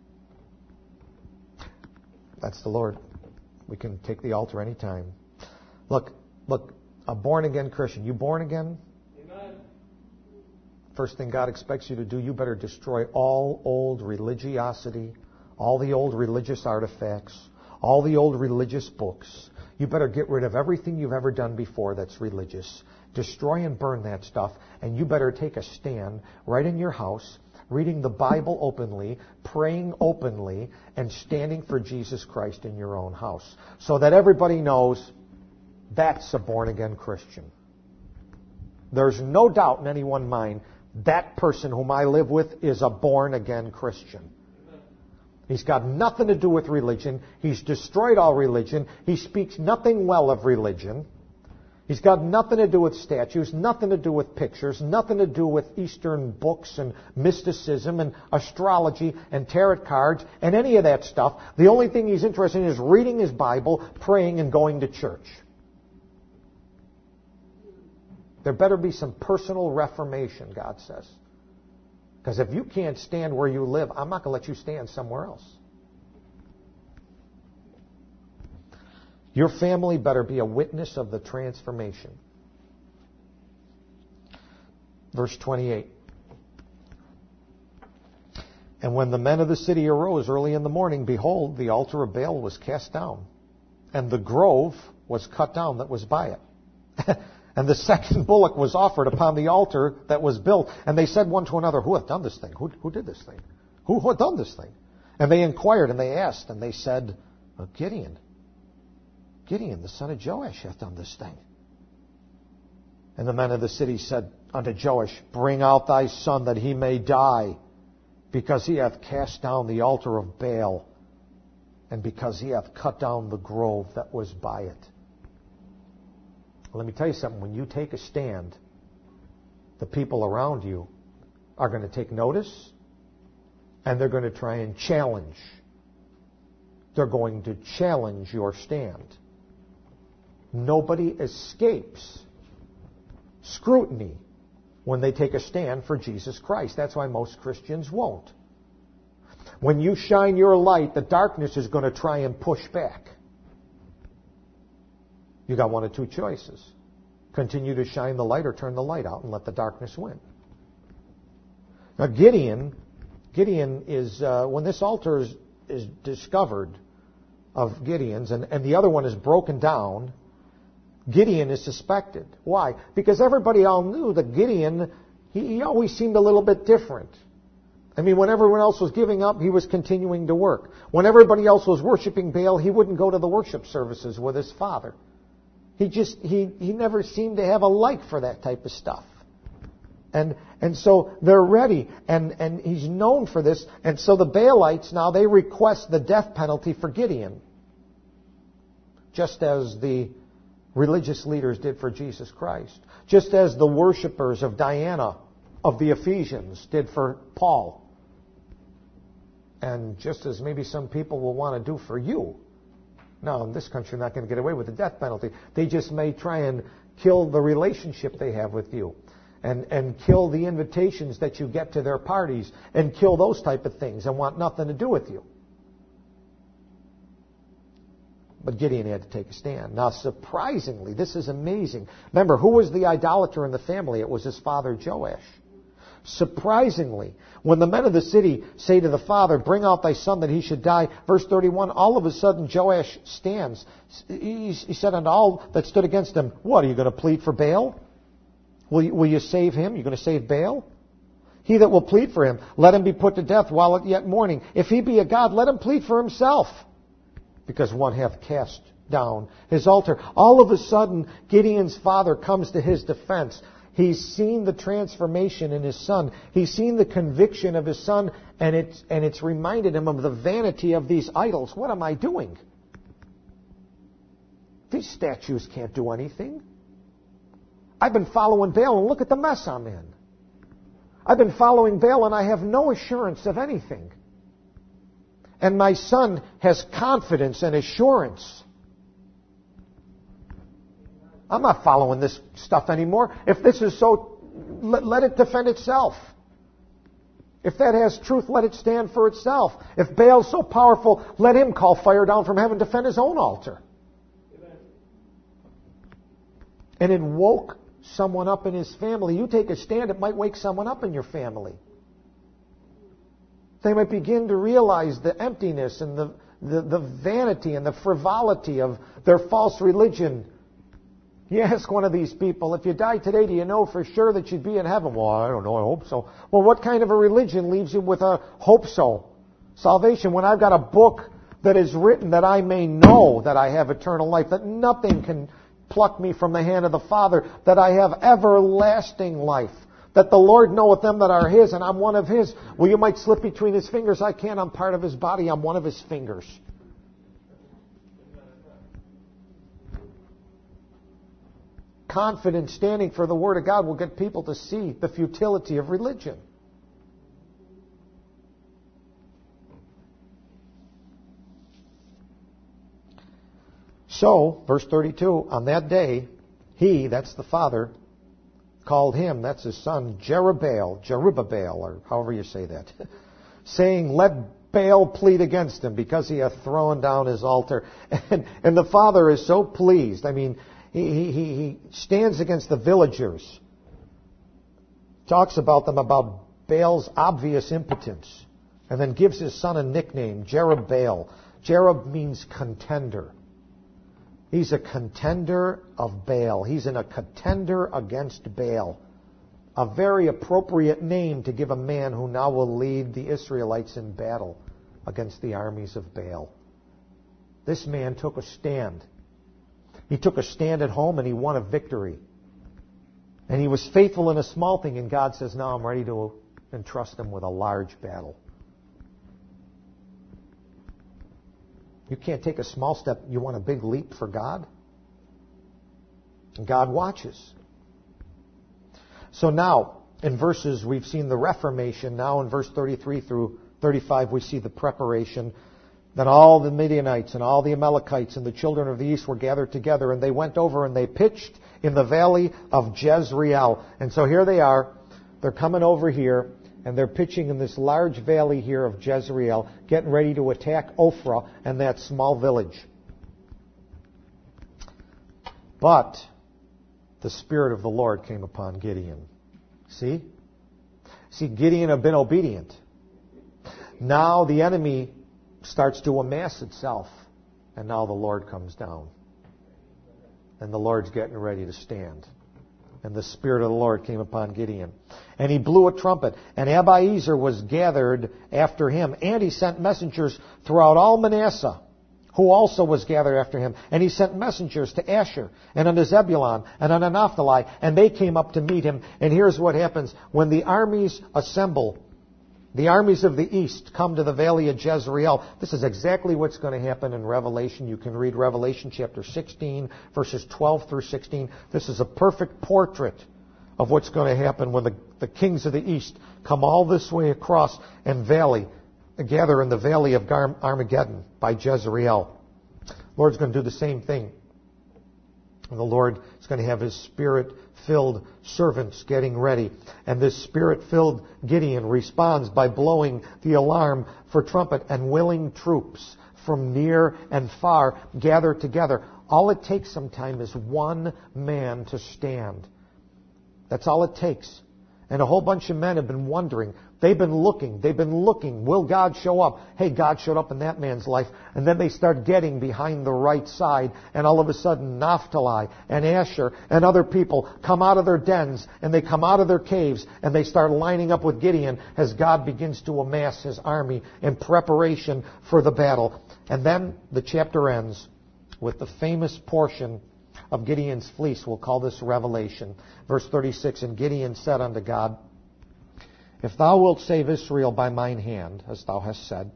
That's the Lord. We can take the altar anytime. Look, look, a born-again Christian. You born again? Amen. First thing God expects you to do, you better destroy all old religiosity, all the old religious artifacts, all the old religious books. You better get rid of everything you've ever done before that's religious. Destroy and burn that stuff, and you better take a stand right in your house, reading the Bible openly, praying openly, and standing for Jesus Christ in your own house, so that everybody knows that's a born-again Christian. There's no doubt in anyone's mind that person whom I live with is a born-again Christian. He's got nothing to do with religion. He's destroyed all religion. He speaks nothing well of religion. He's got nothing to do with statues, nothing to do with pictures, nothing to do with Eastern books and mysticism and astrology and tarot cards and any of that stuff. The only thing he's interested in is reading his Bible, praying, and going to church. There better be some personal reformation, God says. Because if you can't stand where you live, I'm not going to let you stand somewhere else. Your family better be a witness of the transformation. Verse twenty-eight. And when the men of the city arose early in the morning, behold, the altar of Baal was cast down, and the grove was cut down that was by it. And the second bullock was offered upon the altar that was built. And they said one to another, who hath done this thing? Who, who did this thing? Who, who hath done this thing? And they inquired and they asked, and they said, well, Gideon. Gideon, the son of Joash, hath done this thing. And the men of the city said unto Joash, bring out thy son that he may die, because he hath cast down the altar of Baal, and because he hath cut down the grove that was by it. Let me tell you something. When you take a stand, the people around you are going to take notice, and they're going to try and challenge. They're going to challenge your stand. Nobody escapes scrutiny when they take a stand for Jesus Christ. That's why most Christians won't. When you shine your light, the darkness is going to try and push back. You got one of two choices. Continue to shine the light or turn the light out and let the darkness win. Now Gideon, Gideon is, uh, when this altar is, is discovered of Gideon's and, and the other one is broken down, Gideon is suspected. Why? Because everybody all knew that Gideon, he, he always seemed a little bit different. I mean, when everyone else was giving up, he was continuing to work. When everybody else was worshiping Baal, he wouldn't go to the worship services with his father. He just, he, he never seemed to have a like for that type of stuff. And and so they're ready, and, and he's known for this. And so the Baalites now, they request the death penalty for Gideon, just as the religious leaders did for Jesus Christ, just as the worshippers of Diana of the Ephesians did for Paul, and just as maybe some people will want to do for you. Now, in this country, they're not going to get away with the death penalty. They just may try and kill the relationship they have with you, and, and kill the invitations that you get to their parties, and kill those type of things, and want nothing to do with you. But Gideon had to take a stand. Now, surprisingly, this is amazing. Remember, who was the idolater in the family? It was his father Joash. Surprisingly, when the men of the city say to the father, "Bring out thy son that he should die," verse thirty-one, all of a sudden Joash stands. He said unto all that stood against him, "What, are you going to plead for Baal? Will you, will you save him? You're going to save Baal? He that will plead for him, let him be put to death while it yet morning. If he be a god, let him plead for himself, because one hath cast down his altar." All of a sudden, Gideon's father comes to his defense. He's seen the transformation in his son. He's seen the conviction of his son, and it's, and it's reminded him of the vanity of these idols. What am I doing? These statues can't do anything. I've been following Baal, and look at the mess I'm in. I've been following Baal, and I have no assurance of anything. And my son has confidence and assurance. I'm not following this stuff anymore. If this is so, let, let it defend itself. If that has truth, let it stand for itself. If Baal's so powerful, let him call fire down from heaven to defend his own altar. Amen. And it woke someone up in his family. You take a stand, it might wake someone up in your family. They might begin to realize the emptiness and the, the, the vanity and the frivolity of their false religion. You ask one of these people, if you die today, do you know for sure that you'd be in heaven? Well, I don't know, I hope so. Well, what kind of a religion leaves you with a hope so? Salvation, when I've got a book that is written that I may know that I have eternal life, that nothing can pluck me from the hand of the Father, that I have everlasting life, that the Lord knoweth them that are His, and I'm one of His. Well, you might slip between His fingers. I can't. I'm part of His body. I'm one of His fingers. Confident standing for the Word of God will get people to see the futility of religion. So, verse thirty-two, on that day, he, that's the father, called him, that's his son, Jerubbaal, Jerubbaal, or however you say that, saying, "Let Baal plead against him, because he hath thrown down his altar." And, and the father is so pleased. I mean, he, he, he stands against the villagers, talks about them, about Baal's obvious impotence, and then gives his son a nickname, Jerubbaal. Jerub means contender. He's a contender of Baal. He's in a contender against Baal. A very appropriate name to give a man who now will lead the Israelites in battle against the armies of Baal. This man took a stand. He took a stand at home and he won a victory. And he was faithful in a small thing, and God says, now I'm ready to entrust him with a large battle. You can't take a small step. You want a big leap for God? And God watches. So now, in verses, we've seen the Reformation. Now in verse thirty-three through thirty-five, we see the preparation. Then all the Midianites and all the Amalekites and the children of the east were gathered together, and they went over and they pitched in the valley of Jezreel. And so here they are. They're coming over here, and they're pitching in this large valley here of Jezreel, getting ready to attack Ophrah and that small village. But the Spirit of the Lord came upon Gideon. See? See, Gideon had been obedient. Now the enemy starts to amass itself, and now the Lord comes down. And the Lord's getting ready to stand. And the Spirit of the Lord came upon Gideon. And he blew a trumpet, and Abiezer was gathered after him. And he sent messengers throughout all Manasseh, who also was gathered after him. And he sent messengers to Asher and unto Zebulun and unto Naphtali, and they came up to meet him. And here's what happens. When the armies assemble, the armies of the east come to the valley of Jezreel. This is exactly what's going to happen in Revelation. You can read Revelation chapter sixteen, verses twelve through sixteen. This is a perfect portrait of what's going to happen when the, the kings of the east come all this way across and valley, gather in the valley of Armageddon by Jezreel. The Lord's going to do the same thing. And the Lord is going to have His Spirit-filled servants getting ready. And this Spirit-filled Gideon responds by blowing the alarm for trumpet, and willing troops from near and far gather together. All it takes sometime is one man to stand. That's all it takes. And a whole bunch of men have been wondering. They've been looking. They've been looking. Will God show up? Hey, God showed up in that man's life. And then they start getting behind the right side. And all of a sudden, Naphtali and Asher and other people come out of their dens. And they come out of their caves. And they start lining up with Gideon as God begins to amass his army in preparation for the battle. And then the chapter ends with the famous portion of Gideon's fleece. We'll call this Revelation. Verse thirty-six, and Gideon said unto God, if thou wilt save Israel by mine hand, as thou hast said,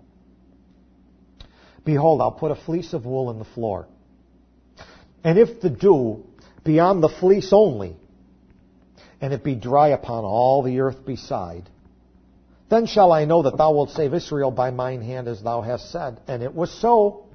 behold, I'll put a fleece of wool in the floor. And if the dew be on the fleece only, and it be dry upon all the earth beside, then shall I know that thou wilt save Israel by mine hand, as thou hast said. And it was so.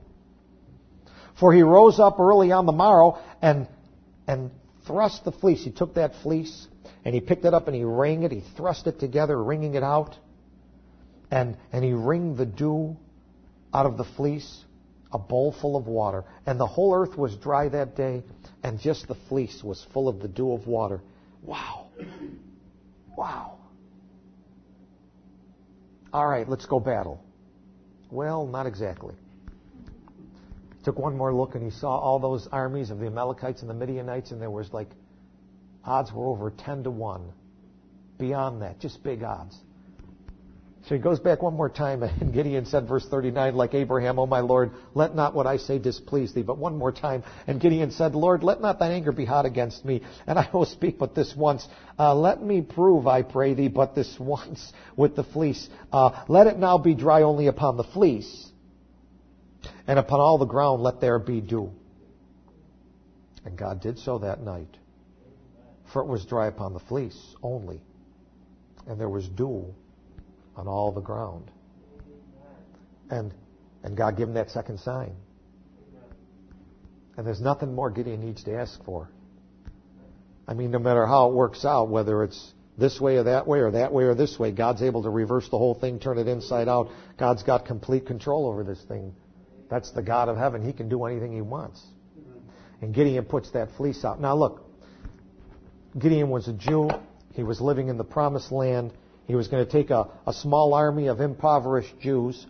For he rose up early on the morrow and and thrust the fleece. He took that fleece and he picked it up and he wrung it. He thrust it together, wringing it out. And, and he wringed the dew out of the fleece, a bowl full of water. And the whole earth was dry that day, and just the fleece was full of the dew of water. Wow. Wow. All right, let's go battle. Well, not exactly. Took one more look and he saw all those armies of the Amalekites and the Midianites, and there was like, odds were over ten to one. Beyond that, just big odds. So he goes back one more time, and Gideon said, verse thirty-nine, like Abraham, O my Lord, let not what I say displease thee. But one more time, and Gideon said, Lord, let not thine anger be hot against me, and I will speak but this once. Uh, let me prove, I pray thee, but this once with the fleece. Uh, let it now be dry only upon the fleece, and upon all the ground let there be dew. And God did so that night. For it was dry upon the fleece only, and there was dew on all the ground. And and God gave him that second sign. And there's nothing more Gideon needs to ask for. I mean, no matter how it works out, whether it's this way or that way or that way or this way, God's able to reverse the whole thing, turn it inside out. God's got complete control over this thing. That's the God of heaven. He can do anything he wants. And Gideon puts that fleece out. Now look, Gideon was a Jew. He was living in the promised land. He was going to take a, a small army of impoverished Jews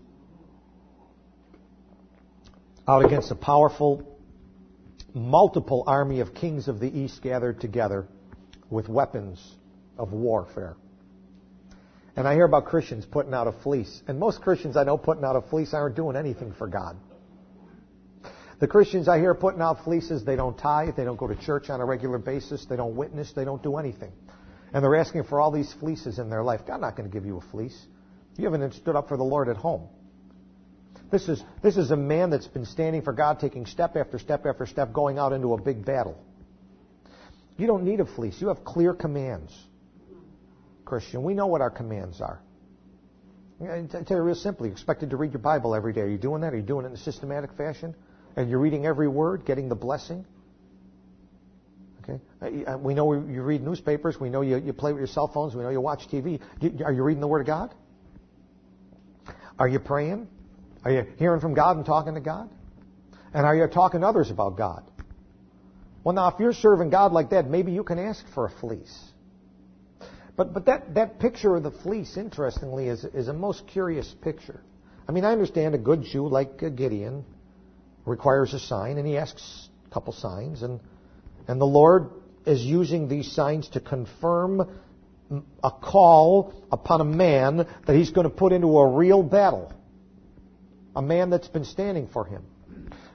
out against a powerful, multiple army of kings of the east gathered together with weapons of warfare. And I hear about Christians putting out a fleece. And most Christians I know putting out a fleece aren't doing anything for God. The Christians I hear putting out fleeces, they don't tithe, they don't go to church on a regular basis, they don't witness, they don't do anything. And they're asking for all these fleeces in their life. God's not going to give you a fleece. You haven't stood up for the Lord at home. This is, this is a man that's been standing for God, taking step after step after step, going out into a big battle. You don't need a fleece. You have clear commands, Christian. We know what our commands are. I tell you real simply, you're expected to read your Bible every day. Are you doing that? Are you doing it in a systematic fashion? And you're reading every word, getting the blessing? Okay. We know you read newspapers. We know you, you play with your cell phones. We know you watch T V. Are you reading the Word of God? Are you praying? Are you hearing from God and talking to God? And are you talking to others about God? Well, now, if you're serving God like that, maybe you can ask for a fleece. But but that, that picture of the fleece, interestingly, is, is a most curious picture. I mean, I understand a good Jew like Gideon requires a sign, and he asks a couple signs, and and the Lord is using these signs to confirm a call upon a man that he's going to put into a real battle. A man that's been standing for him.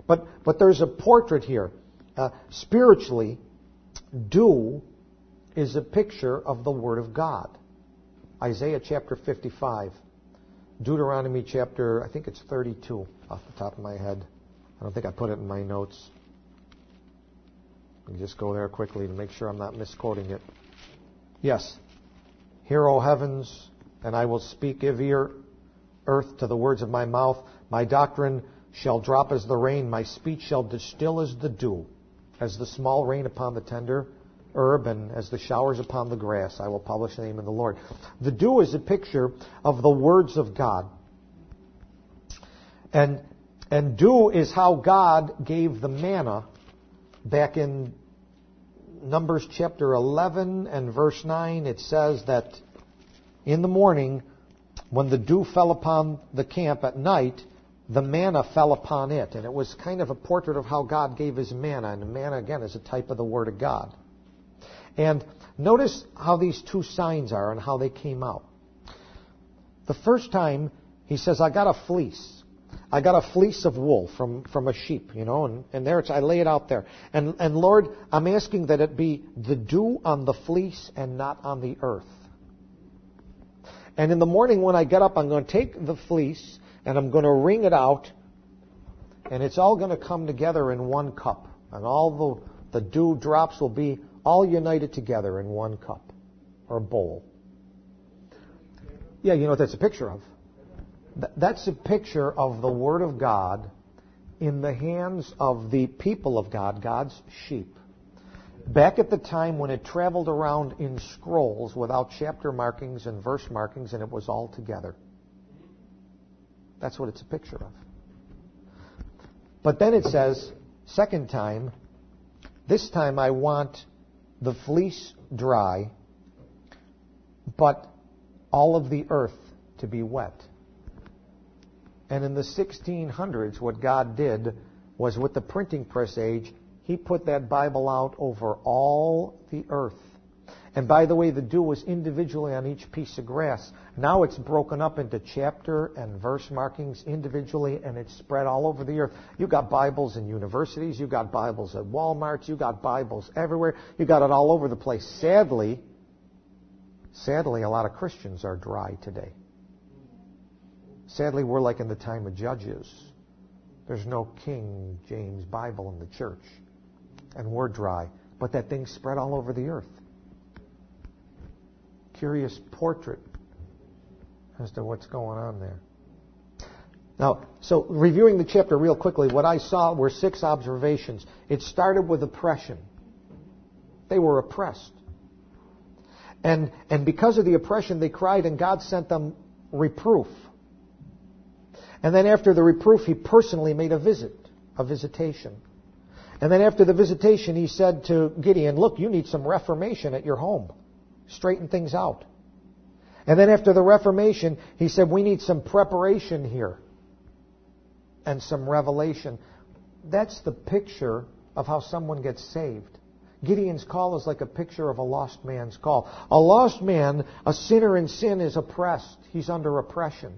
But, but there's a portrait here. Uh, spiritually, dew is a picture of the Word of God. Isaiah chapter fifty-five. Deuteronomy chapter, I think it's thirty-two off the top of my head. I don't think I put it in my notes. Let me just go there quickly to make sure I'm not misquoting it. Yes. Hear, O heavens, and I will speak. Give ear, earth, to the words of my mouth. My doctrine shall drop as the rain. My speech shall distill as the dew. As the small rain upon the tender herb, and as the showers upon the grass, I will publish the name of the Lord. The dew is a picture of the words of God. And, and dew is how God gave the manna back in Numbers chapter eleven and verse nine. It says that in the morning, when the dew fell upon the camp at night, the manna fell upon it. And it was kind of a portrait of how God gave His manna. And the manna, again, is a type of the Word of God. And notice how these two signs are and how they came out. The first time, he says, I got a fleece. I got a fleece of wool from, from a sheep, you know, and, and there it's, I lay it out there. And, and Lord, I'm asking that it be the dew on the fleece and not on the earth. And in the morning when I get up, I'm going to take the fleece and I'm going to wring it out, and it's all going to come together in one cup. And all the, the dew drops will be all united together in one cup or bowl. Yeah, you know what that's a picture of? That's a picture of the Word of God in the hands of the people of God, God's sheep. Back at the time when it traveled around in scrolls without chapter markings and verse markings, and it was all together. That's what it's a picture of. But then it says, second time, this time I want the fleece dry, but all of the earth to be wet. And in the sixteen hundreds, what God did was, with the printing press age, He put that Bible out over all the earth. And by the way, the dew was individually on each piece of grass. Now it's broken up into chapter and verse markings individually, and it's spread all over the earth. You got Bibles in universities, you got Bibles at Walmart, you got Bibles everywhere. You got it all over the place. Sadly, sadly, a lot of Christians are dry today. Sadly, we're like in the time of Judges. There's no King James Bible in the church. And we're dry. But that thing spread all over the earth. Curious portrait as to what's going on there. Now, so reviewing the chapter real quickly, what I saw were six observations. It started with oppression. They were oppressed. And, and because of the oppression, they cried, and God sent them reproof. And then after the reproof, He personally made a visit, a visitation. And then after the visitation, He said to Gideon, look, you need some reformation at your home. Straighten things out. And then after the reformation, He said, we need some preparation here and some revelation. That's the picture of how someone gets saved. Gideon's call is like a picture of a lost man's call. A lost man, a sinner in sin, is oppressed. He's under oppression.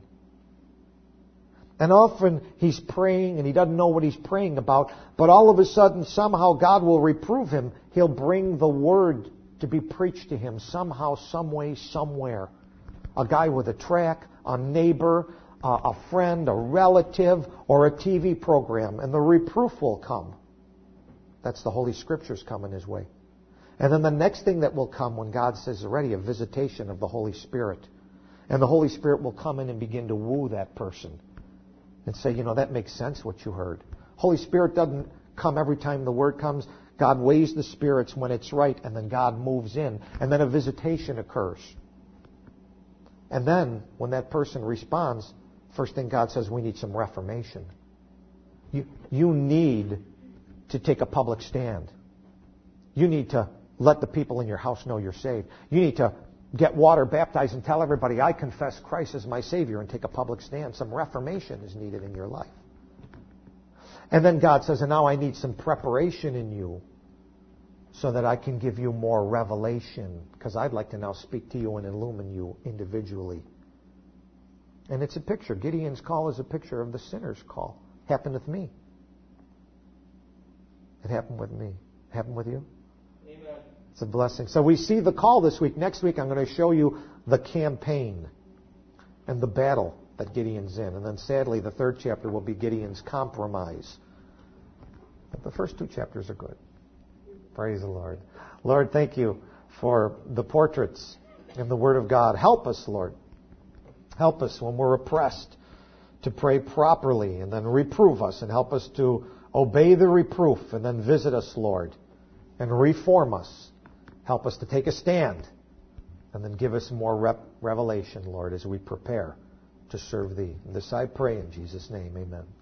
And often he's praying and he doesn't know what he's praying about, but all of a sudden somehow God will reprove him. He'll bring the word to be preached to him somehow, some way, somewhere. A guy with a tract, a neighbor, uh, a friend, a relative, or a T V program, and the reproof will come. That's the Holy Scriptures coming his way. And then the next thing that will come when God says already, a visitation of the Holy Spirit. And the Holy Spirit will come in and begin to woo that person. And say, you know, that makes sense what you heard. Holy Spirit doesn't come every time the word comes. God weighs the spirits when it's right, and then God moves in. And then a visitation occurs. And then, when that person responds, first thing God says, we need some reformation. You, you need to take a public stand. You need to let the people in your house know you're saved. You need to get water baptized and tell everybody, I confess Christ as my Savior, and take a public stand. Some reformation is needed in your life. And then God says, and now I need some preparation in you so that I can give you more revelation, because I'd like to now speak to you and illumine you individually. And it's a picture. Gideon's call is a picture of the sinner's call. Happened with me. It happened with me. It happened with you? Amen. It's a blessing. So we see the call this week. Next week I'm going to show you the campaign and the battle that Gideon's in. And then sadly the third chapter will be Gideon's compromise. But the first two chapters are good. Praise the Lord. Lord, thank you for the portraits in the Word of God. Help us, Lord. Help us when we're oppressed to pray properly, and then reprove us, and help us to obey the reproof, and then visit us, Lord, and reform us. Help us to take a stand, and then give us more rep- revelation, Lord, as we prepare to serve Thee. This I pray in Jesus' name. Amen.